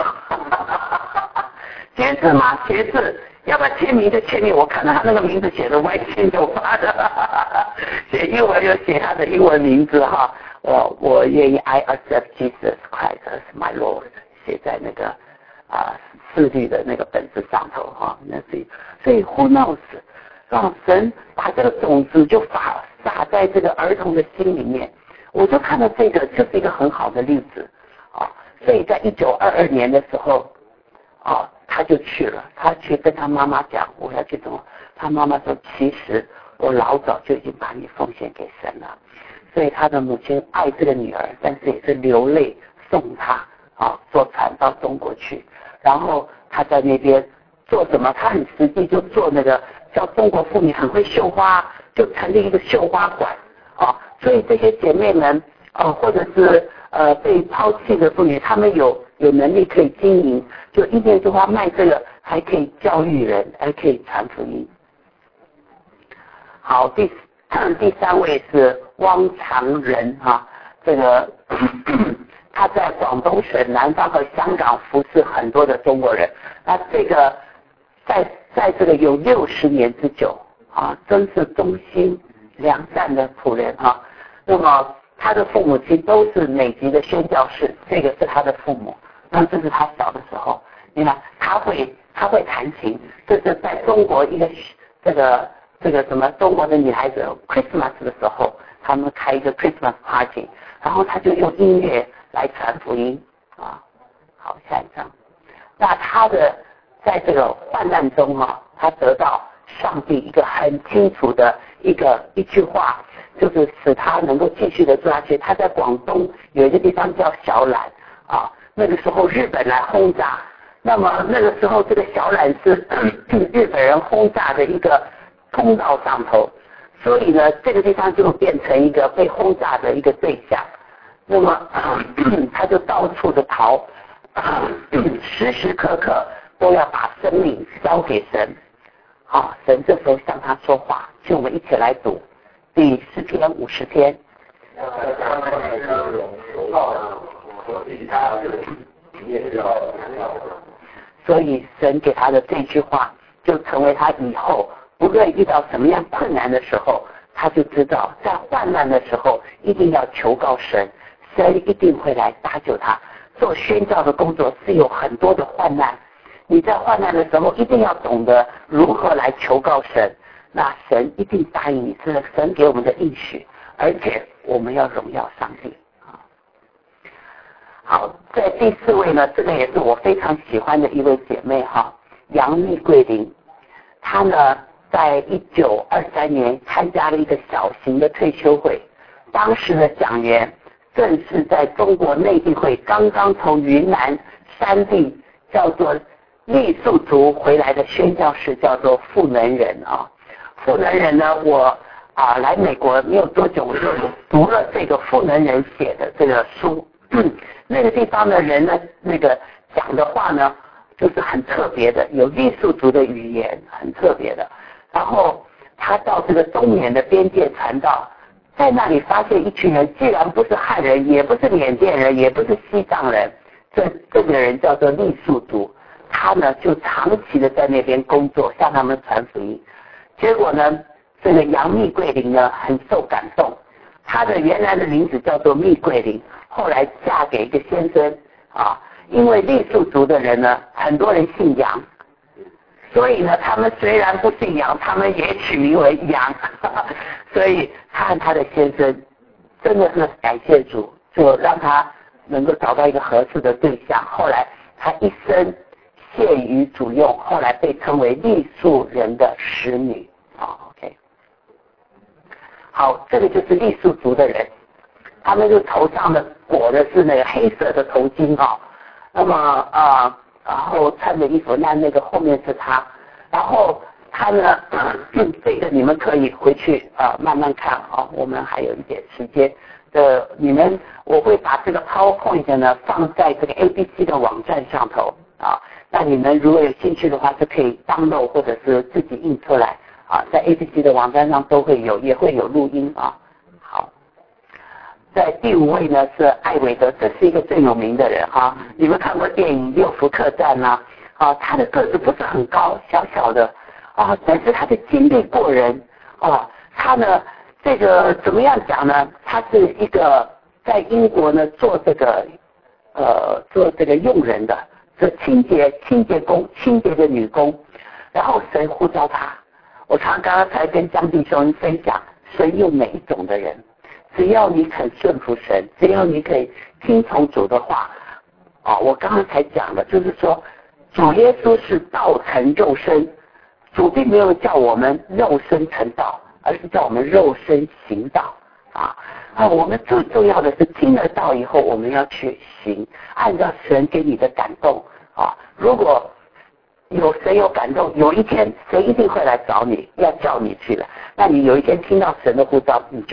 学字吗？学字，要不要签名就签名。我看到他那个名字写的歪七扭八的，写英文就写他的英文名字哈。我我愿意 I accept Jesus Christ as my Lord， 写在那个啊四律的那个本子上头哈。那所以所以 who knows， 让神把这个种子就撒撒在这个儿童的心里面。我就看到这个就是一个很好的例子啊。所以在一九二二年的时候啊，他就去了，他去跟他妈妈讲我要去怎么，他妈妈说其实我老早就已经把你奉献给神了。所以他的母亲爱这个女儿，但是也是流泪送她啊，坐船到中国去。然后他在那边做什么？他很实际，就做那个叫中国妇女很会绣花，就成立一个绣花馆啊，所以这些姐妹们，呃，或者是呃被抛弃的妇女，她们有有能力可以经营，就一边说话卖这个，还可以教育人，还可以传福音。好，第第三位是汪长仁哈，这个他在广东省南方和香港服侍很多的中国人，那这个在在这个有六十年之久啊，真是忠心良善的仆人啊。那么他的父母亲都是美籍的宣教士，这个是他的父母，那这是他小的时候，你看他会他会弹琴，这是在中国一个这个。这个什么中国的女孩子 Christmas 的时候，他们开一个 Christmas party， 然后他就用音乐来传福音啊。好，下一张。那他的在这个患难中啊，他得到上帝一个很清楚的一个一句话，就是使他能够继续的做下去。他在广东有一个地方叫小榄啊，那个时候日本来轰炸，那么那个时候这个小榄是日本人轰炸的一个通道上头，所以呢，这个地方就变成一个被轰炸的一个对象。那么他就到处的逃，时时刻刻都要把生命交给神。好，神这时候向他说话，请我们一起来读第诗篇五十篇。所以神给他的这句话，就成为他以后无论遇到什么样困难的时候，他就知道在患难的时候一定要求告神，神一定会来搭救他。做宣教的工作是有很多的患难，你在患难的时候一定要懂得如何来求告神，那神一定答应你，是神给我们的应许，而且我们要荣耀上帝。好，在第四位呢，这个也是我非常喜欢的一位姐妹哈，杨幂桂玲，她呢在一九二三年参加了一个小型的退休会，当时的讲员正是在中国内地会刚刚从云南山地叫做傈僳族回来的宣教士，叫做傅能仁啊。傅能仁呢，我啊来美国没有多久，我就读了这个傅能仁写的这个书。嗯，那个地方的人呢，那个讲的话呢，就是很特别的，有傈僳族的语言，很特别的。然后他到这个东缅的边界传道，在那里发现一群人，既然不是汉人，也不是缅甸人，也不是西藏人，这这个人叫做傈僳族，他呢就长期的在那边工作，向他们传福音。结果呢，这个杨幂桂玲呢很受感动，她的原来的名字叫做幂桂玲，后来嫁给一个先生啊，因为傈僳族的人呢，很多人姓杨。所以呢，他们虽然不姓杨，他们也取名为杨，所以他和他的先生真的是感谢主，就让他能够找到一个合适的对象。后来他一生献于主用，后来被称为傈僳人的使女。哦 OK， 好，这个就是傈僳族的人，他们就头上的裹的是那个黑色的头巾啊、哦，那么啊。呃然后穿的衣服，那那个后面是他，然后他呢，这个你们可以回去啊、呃、慢慢看啊、哦，我们还有一点时间的，你们我会把这个 PowerPoint 呢放在这个 A B C 的网站上头啊，那你们如果有兴趣的话，是可以 download 或者是自己印出来啊，在 A B C 的网站上都会有，也会有录音啊。好。在第五位呢是艾维德，这是一个最有名的人哈。你们看过电影《六福客栈》吗？啊，他的个子不是很高，小小的啊，但是他的经历过人啊。他呢，这个怎么样讲呢？他是一个在英国呢做这个呃做这个佣人的，做清洁清洁工，清洁的女工。然后神呼召他，我常刚刚才跟江弟兄分享，神用每一种的人。只要你肯顺服神，只要你可以听从主的话，啊，我刚刚才讲了，就是说，主耶稣是道成肉身，主并没有叫我们肉身成道，而是叫我们肉身行道，啊，啊，我们最重要的是听了道以后，我们要去行，按照神给你的感动，啊，如果有谁有感动，有一天谁一定会来找你，要叫你去了，那你有一天听到神的呼召，你就要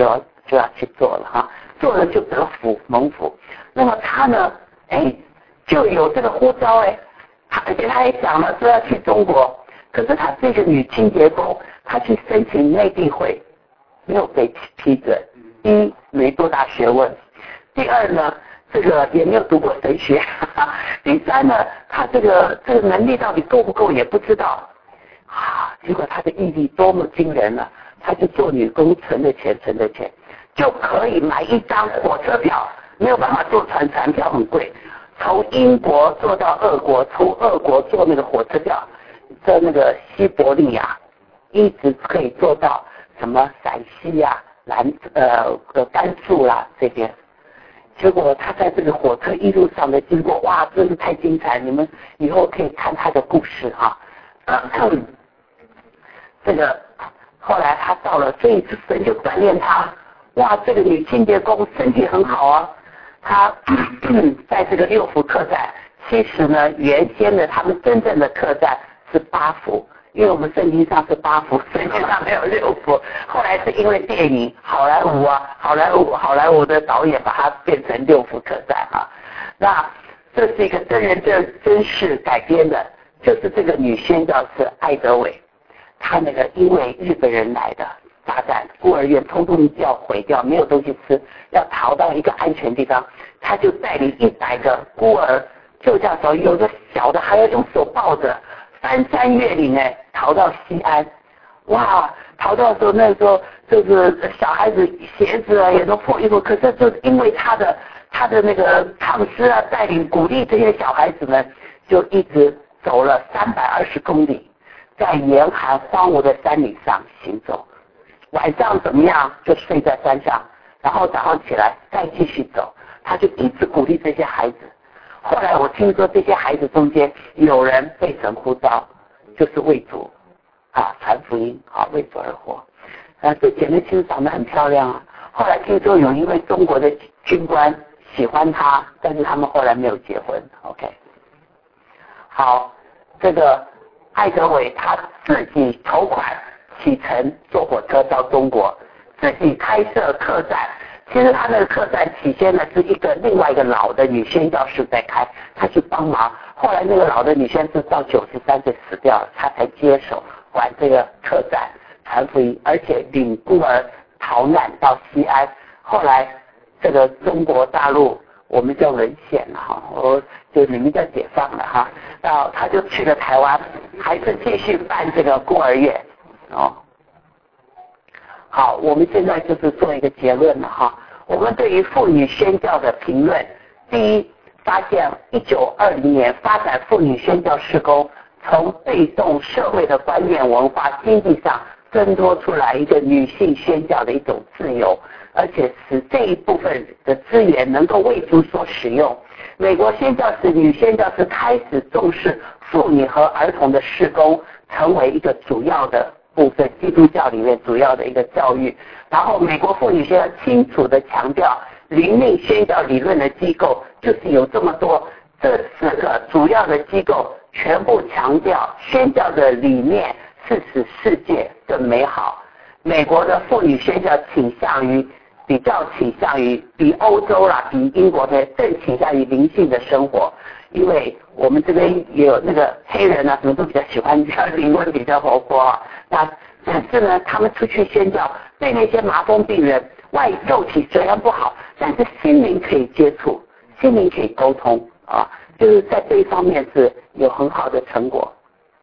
就要去做了哈，做了就得福蒙福。那么他呢，哎，就有这个呼召哎，他而且他也讲了说要去中国，可是他是一个女清洁工，他去申请内地会，没有被批准。第一，没多大学问；第二呢，这个也没有读过神学；第三呢，他这个这个能力到底够不够也不知道。啊，结果他的毅力多么惊人啊！他就做女工存的钱存的钱，就可以买一张火车票，没有办法坐船，船票很贵。从英国坐到俄国，从俄国坐那个火车票，在那个西伯利亚，一直可以坐到什么陕西呀、啊、兰呃呃甘肃啦这边。结果他在这个火车一路上的经过，哇，真是太精彩！你们以后可以看他的故事哈、啊。嗯，这个后来他到了，所以神就锻炼他。哇，这个女清洁工身体很好啊。他在这个六福客栈，其实呢，原先的他们真正的客栈是八福，因为我们圣经上是八福，圣经上没有六福。后来是因为电影好莱坞啊，好莱坞好莱坞的导演把它变成六福客栈啊。那这是一个真人真真事改编的，就是这个女宣教士艾德伟，她那个因为日本人来的。炸弹孤儿院通通要毁掉，没有东西吃，要逃到一个安全地方。他就带领一百个孤儿，就这样走，有的小的还要用手抱着，翻山越岭哎，逃到西安。哇，逃到的时候那时候就是小孩子鞋子啊也都破衣服，可是就是因为他的他的那个唱诗啊带领鼓励这些小孩子们，就一直走了三百二十公里，在严寒荒芜的山岭上行走。晚上怎么样就睡在山上，然后早上起来再继续走，他就一直鼓励这些孩子。后来我听说这些孩子中间有人被神呼召，就是为主啊传福音啊为主而活。啊，这姐妹其实长得很漂亮啊。后来听说有一位中国的军官喜欢她，但是他们后来没有结婚。OK， 好，这个艾德伟他自己筹款。启程坐火车到中国，自己开设客栈。其实他那个客栈起先呢是一个另外一个老的女宣教士在开，他去帮忙。后来那个老的女宣教士到九十三岁死掉了，他才接手管这个客栈传福音，而且领孤儿逃难到西安。后来这个中国大陆我们叫沦陷了哈，我就你们叫解放了哈。然后他就去了台湾，还是继续办这个孤儿院。哦，好，我们现在就是做一个结论了哈。我们对于妇女宣教的评论，第一，发现一九二零年发展妇女宣教事工，从被动社会的观念、文化、经济上挣脱出来一个女性宣教的一种自由，而且使这一部分的资源能够为主所使用。美国宣教士、女宣教士开始重视妇女和儿童的事工，成为一个主要的部分，基督教里面主要的一个教育。然后美国妇女宣教清楚地强调灵命宣教理论的机构就是有这么多，这四个主要的机构全部强调宣教的理念是使世界更美好。美国的妇女宣教倾向于比较倾向于比欧洲啦比英国的更倾向于灵性的生活，因为我们这边也有那个黑人啊什么都比较喜欢比较灵魂比较活泼啊，那但是呢他们出去宣教，对那些麻风病人外肉体虽然不好，但是心灵可以接触，心灵可以沟通啊，就是在这一方面是有很好的成果。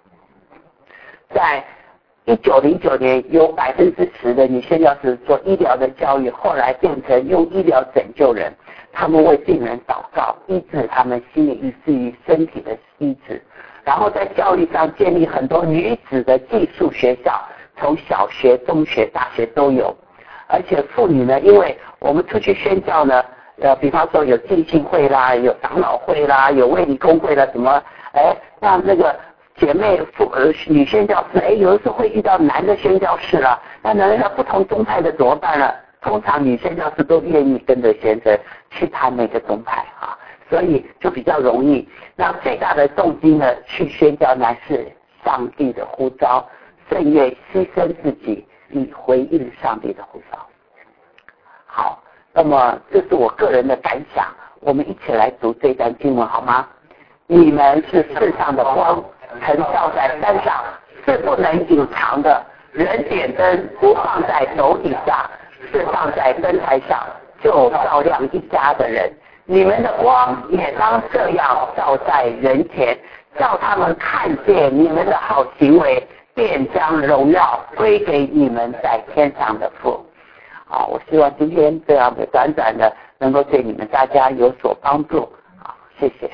在一九零九年有百分之十的女宣教士做医疗的教育，后来变成用医疗拯救人，他们为病人祷告，医治他们心理以至于身体的医治。然后在教育上建立很多女子的寄宿学校，从小学、中学、大学都有。而且妇女呢，因为我们出去宣教呢，呃，比方说有浸信会啦，有长老会啦，有卫理公会啦，什么，哎，像那个姐妹妇呃女宣教士，哎，有的时候会遇到男的宣教士了，那男的不同宗派的怎么办呢？通常女宣教士都愿意跟着先生去谈那个宗派啊，所以就比较容易。那最大的动机呢，去宣教乃是上帝的呼召，甚愿牺牲自己以回应上帝的呼召。 好，那么这是我个人的感想，我们一起来读这段经文好吗？你们是世上的光，晨照在山上，是不能隐藏的。人点灯不放在斗底下，是放在灯台上，就照亮一家的人。你们的光也当这样照在人前，叫他们看见你们的好行为，便将荣耀归给你们在天上的父。好，我希望今天这样的短短的能够对你们大家有所帮助。好，谢谢。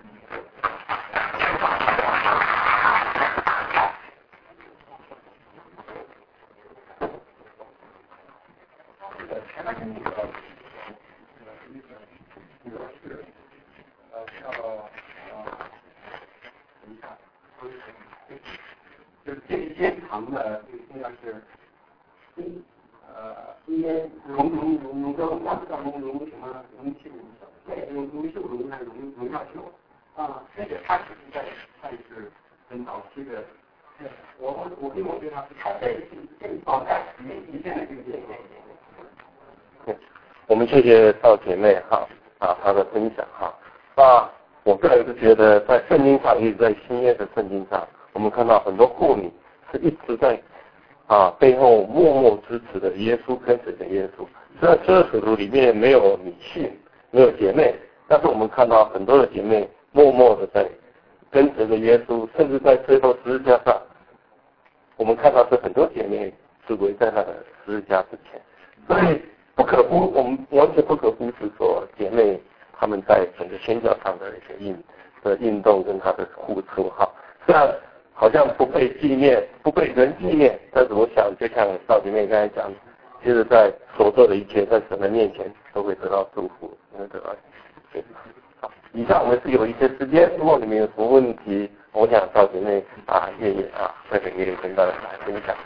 就是这一间堂的应该是，呃，应该龙龙龙龙叫我不知道龙龙什么龙秀，对，龙龙秀龙还是龙龙耀秀啊，这个他只是在算是很早期的，我我我跟我对他他在这早在年级现在这个阶段。 我们谢谢赵姐妹哈啊她的分享哈。那我个人是觉得在圣经上，也在新约的圣经上，我们看到很多妇女是一直在啊背后默默支持的耶稣，跟随着耶稣。虽然这使徒里面没有女性，没有姐妹，但是我们看到很多的姐妹默默的在跟随着耶稣，甚至在最后十字架上，我们看到是很多姐妹是围在那个十字架之前，所以不可忽，我们完全不可忽视说姐妹她们在整个宣教上的一些运的运动跟她的付出哈。虽然好像不被纪念，不被人纪念，但是我想，就像赵姐妹刚才讲，其实在所做的一切，在神的面前都会得到祝福，会得到对。好，以上我们是有一些时间，如果你们有什么问题，我想赵姐妹啊愿意啊会很愿意跟大家来分享。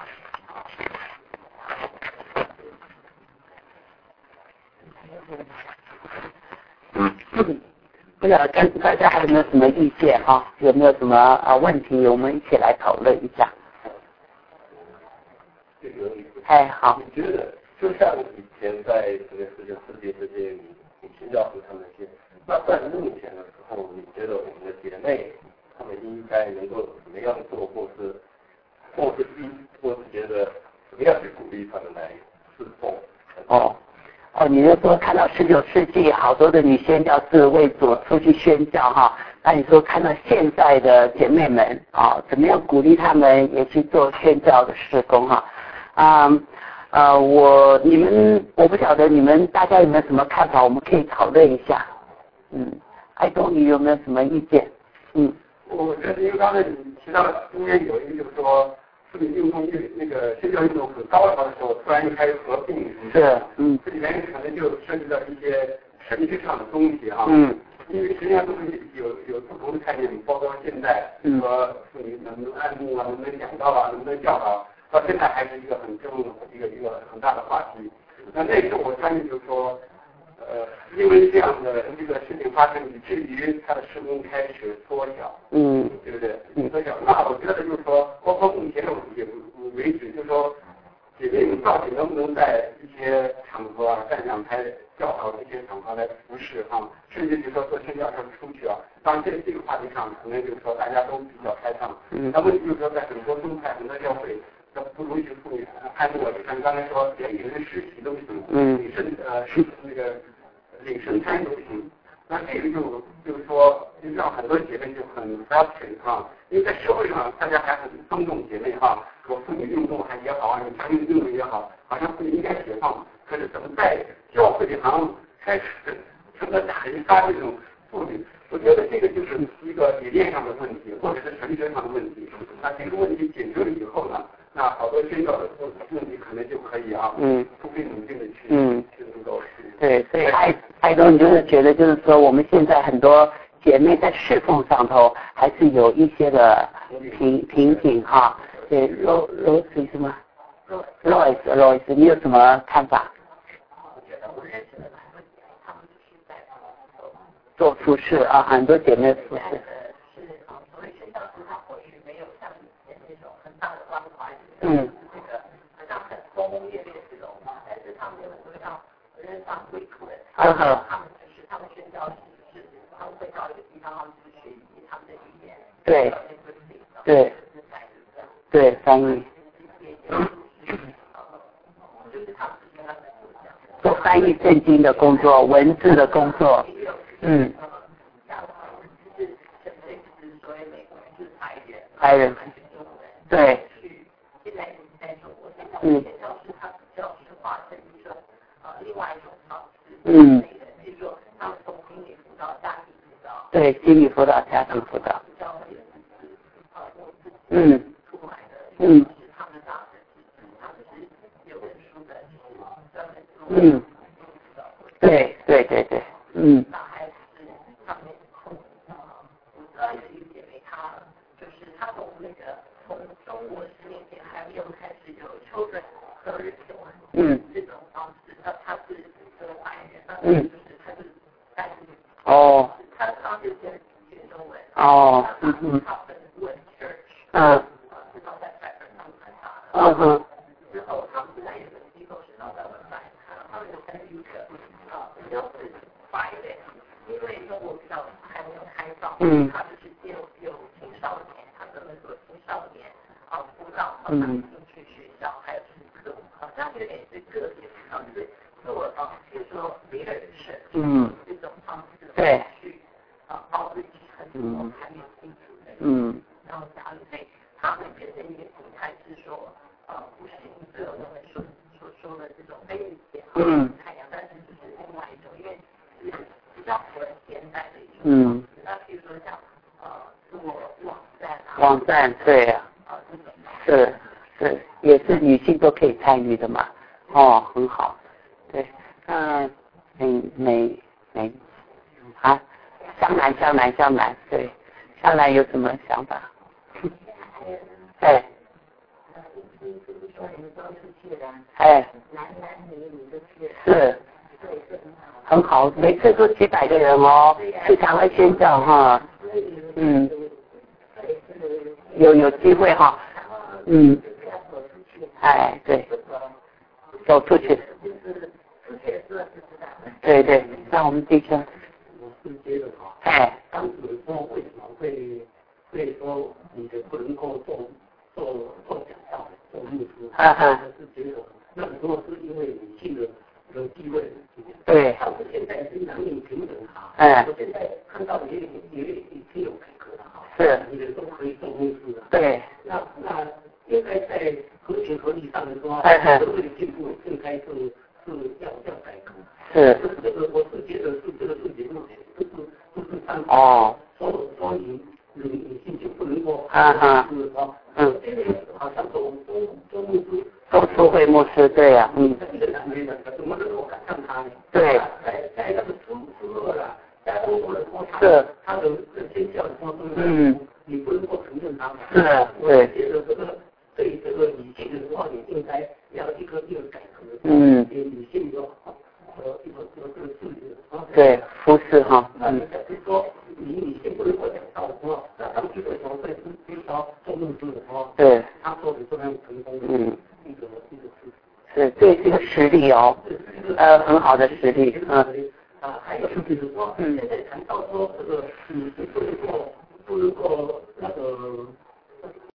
嗯，不知道跟大家还有没有什么意见哈、啊？有没有什么啊问题？我们一起来讨论一下。 这个， 哎，好。 你觉得就像以前在这个世界世界这些女性教师他们那些，那在目前的时候，你觉得我们的姐妹她们应该能够怎么样做，或是或是一，或是觉得怎么样去鼓励她们来侍奉？ 哦。哦，你是说看到十九世纪好多的女宣教士为主出去宣教哈？那你说看到现在的姐妹们啊，怎么样鼓励她们也去做宣教的事工哈？啊呃，我你们我不晓得你们大家有没有什么看法，我们可以讨论一下。嗯，爱东你有没有什么意见？嗯， 我觉得因为刚才你提到中间有一个就是说。这个运动运那个宣教运动很高潮的时候，突然又开始合并， 是，嗯， 这里面可能就涉及到一些神学上的东西啊， 嗯， 因为实际上都是有有不同的概念，包括现在说妇女能不能按牧啊，能不能讲道啊，能不能教导，到现在还是一个很重一个一个很大的话题。那那时候我相信就是说，呃，因为这样的这个事情发生，以至于它的施工开始缩小， 嗯， 对不对？嗯，缩小。那我觉得就是说，包括目前也为止，就是说，姐妹们到底能不能在一些场合啊，在讲台教导的一些场合来服侍啊，甚至就是说做宣教上出去啊。当然，这这个话题上，可能就是说大家都比较开放。嗯。那问题就是说，在很多宗派、很多教会，都不允许妇女按我像刚才说，连领人实习都不行。嗯。领圣呃是那个领圣餐都不行。那这个就就是说，就让很多姐妹就很 frustrated 啊，因为在社会上大家还很尊重姐妹哈，说妇女运动还也好啊，女权运动也好，好像妇女应该解放。可是怎么在教会里好像开始成了打人杀这种妇女？我觉得这个就是一个理念上的问题，或者是神学上的问题。那这个问题解决了以后呢，那好多宣教的问题可能就可以啊，嗯，突飞猛进的去，嗯，去能够。 对，所以爱爱东，你就是觉得，就是说，我们现在很多姐妹在侍奉上头还是有一些的瓶瓶颈哈。对，Ro Rose 什么 ？Royce Royce， 你有什么看法？ 我觉得我认识的很多姐妹，她们就是在做服饰啊，很多姐妹服饰。 是啊，所谓宣教师，她或许没有像以前那种很大的关怀， 嗯， 这个好像很轰轰烈烈这种，但是他们有回到。 呵呵， 他们就是他们宣教是是他们会到一个地方，他们去学习他们的语言。 对对对，翻译。做翻译圣经的工作，文字的工作，嗯。白人。对。嗯。嗯。对，心理辅导、家庭辅导。嗯。嗯。嗯。对对对对，嗯。嗯。嗯。哦。哦，嗯嗯。嗯。嗯哼。嗯。嗯。嗯。对。嗯。嗯。嗯。嗯。网站对呀、啊，是是也是女性都可以参与的嘛，哦，很好，对，嗯，美美美啊，湘南湘南湘南，对，湘南有什么想法？哎，哎，是，很好，每次都几百个人哦，去台湾宣教哈，嗯。有有机会哈，嗯，哎，对，走出去，对对，那我们弟兄， 我是觉得哈， 哎， 当时说为什么会会说你的不能够做做做讲道做牧师， 哈哈， 我是觉得那很多是因为女性的的地位， 对， 但是现在是男女平等哈， 哎， 我现在看到也也已经有改革了哈， 是， 你的都可以做牧师了， 对， 那那应该在合情合理上来说， 哎哎， 社会的进步应该是是要要改革。 是， 这个我是觉得是这个是节目，不是不是上哦， 说说你女女性就不能够啊哈， 是啊， 嗯， 这个好像走中中牧师， 都出会牧师对呀、啊，嗯， 这个男人怎么能够赶上他呢？ 对， 在在那个出出恶了，在欧洲的时候，他是他的这宣教的方式， 嗯， 你不能够承认他们， 是，对， 觉得这个对这个女性的话，你应该要一个一个改革， 嗯， 给女性的呃一个一个这个自由， 对，服饰哈， 嗯，就是说你女性不能够讲到的话，那当时为什么会推到做牧师的话， 对， 他做的这样成功， 嗯， 一个一个事是，这是一个实力哦，呃，很好的实力，嗯。 啊，还有就是说，现在谈到说这个女性不能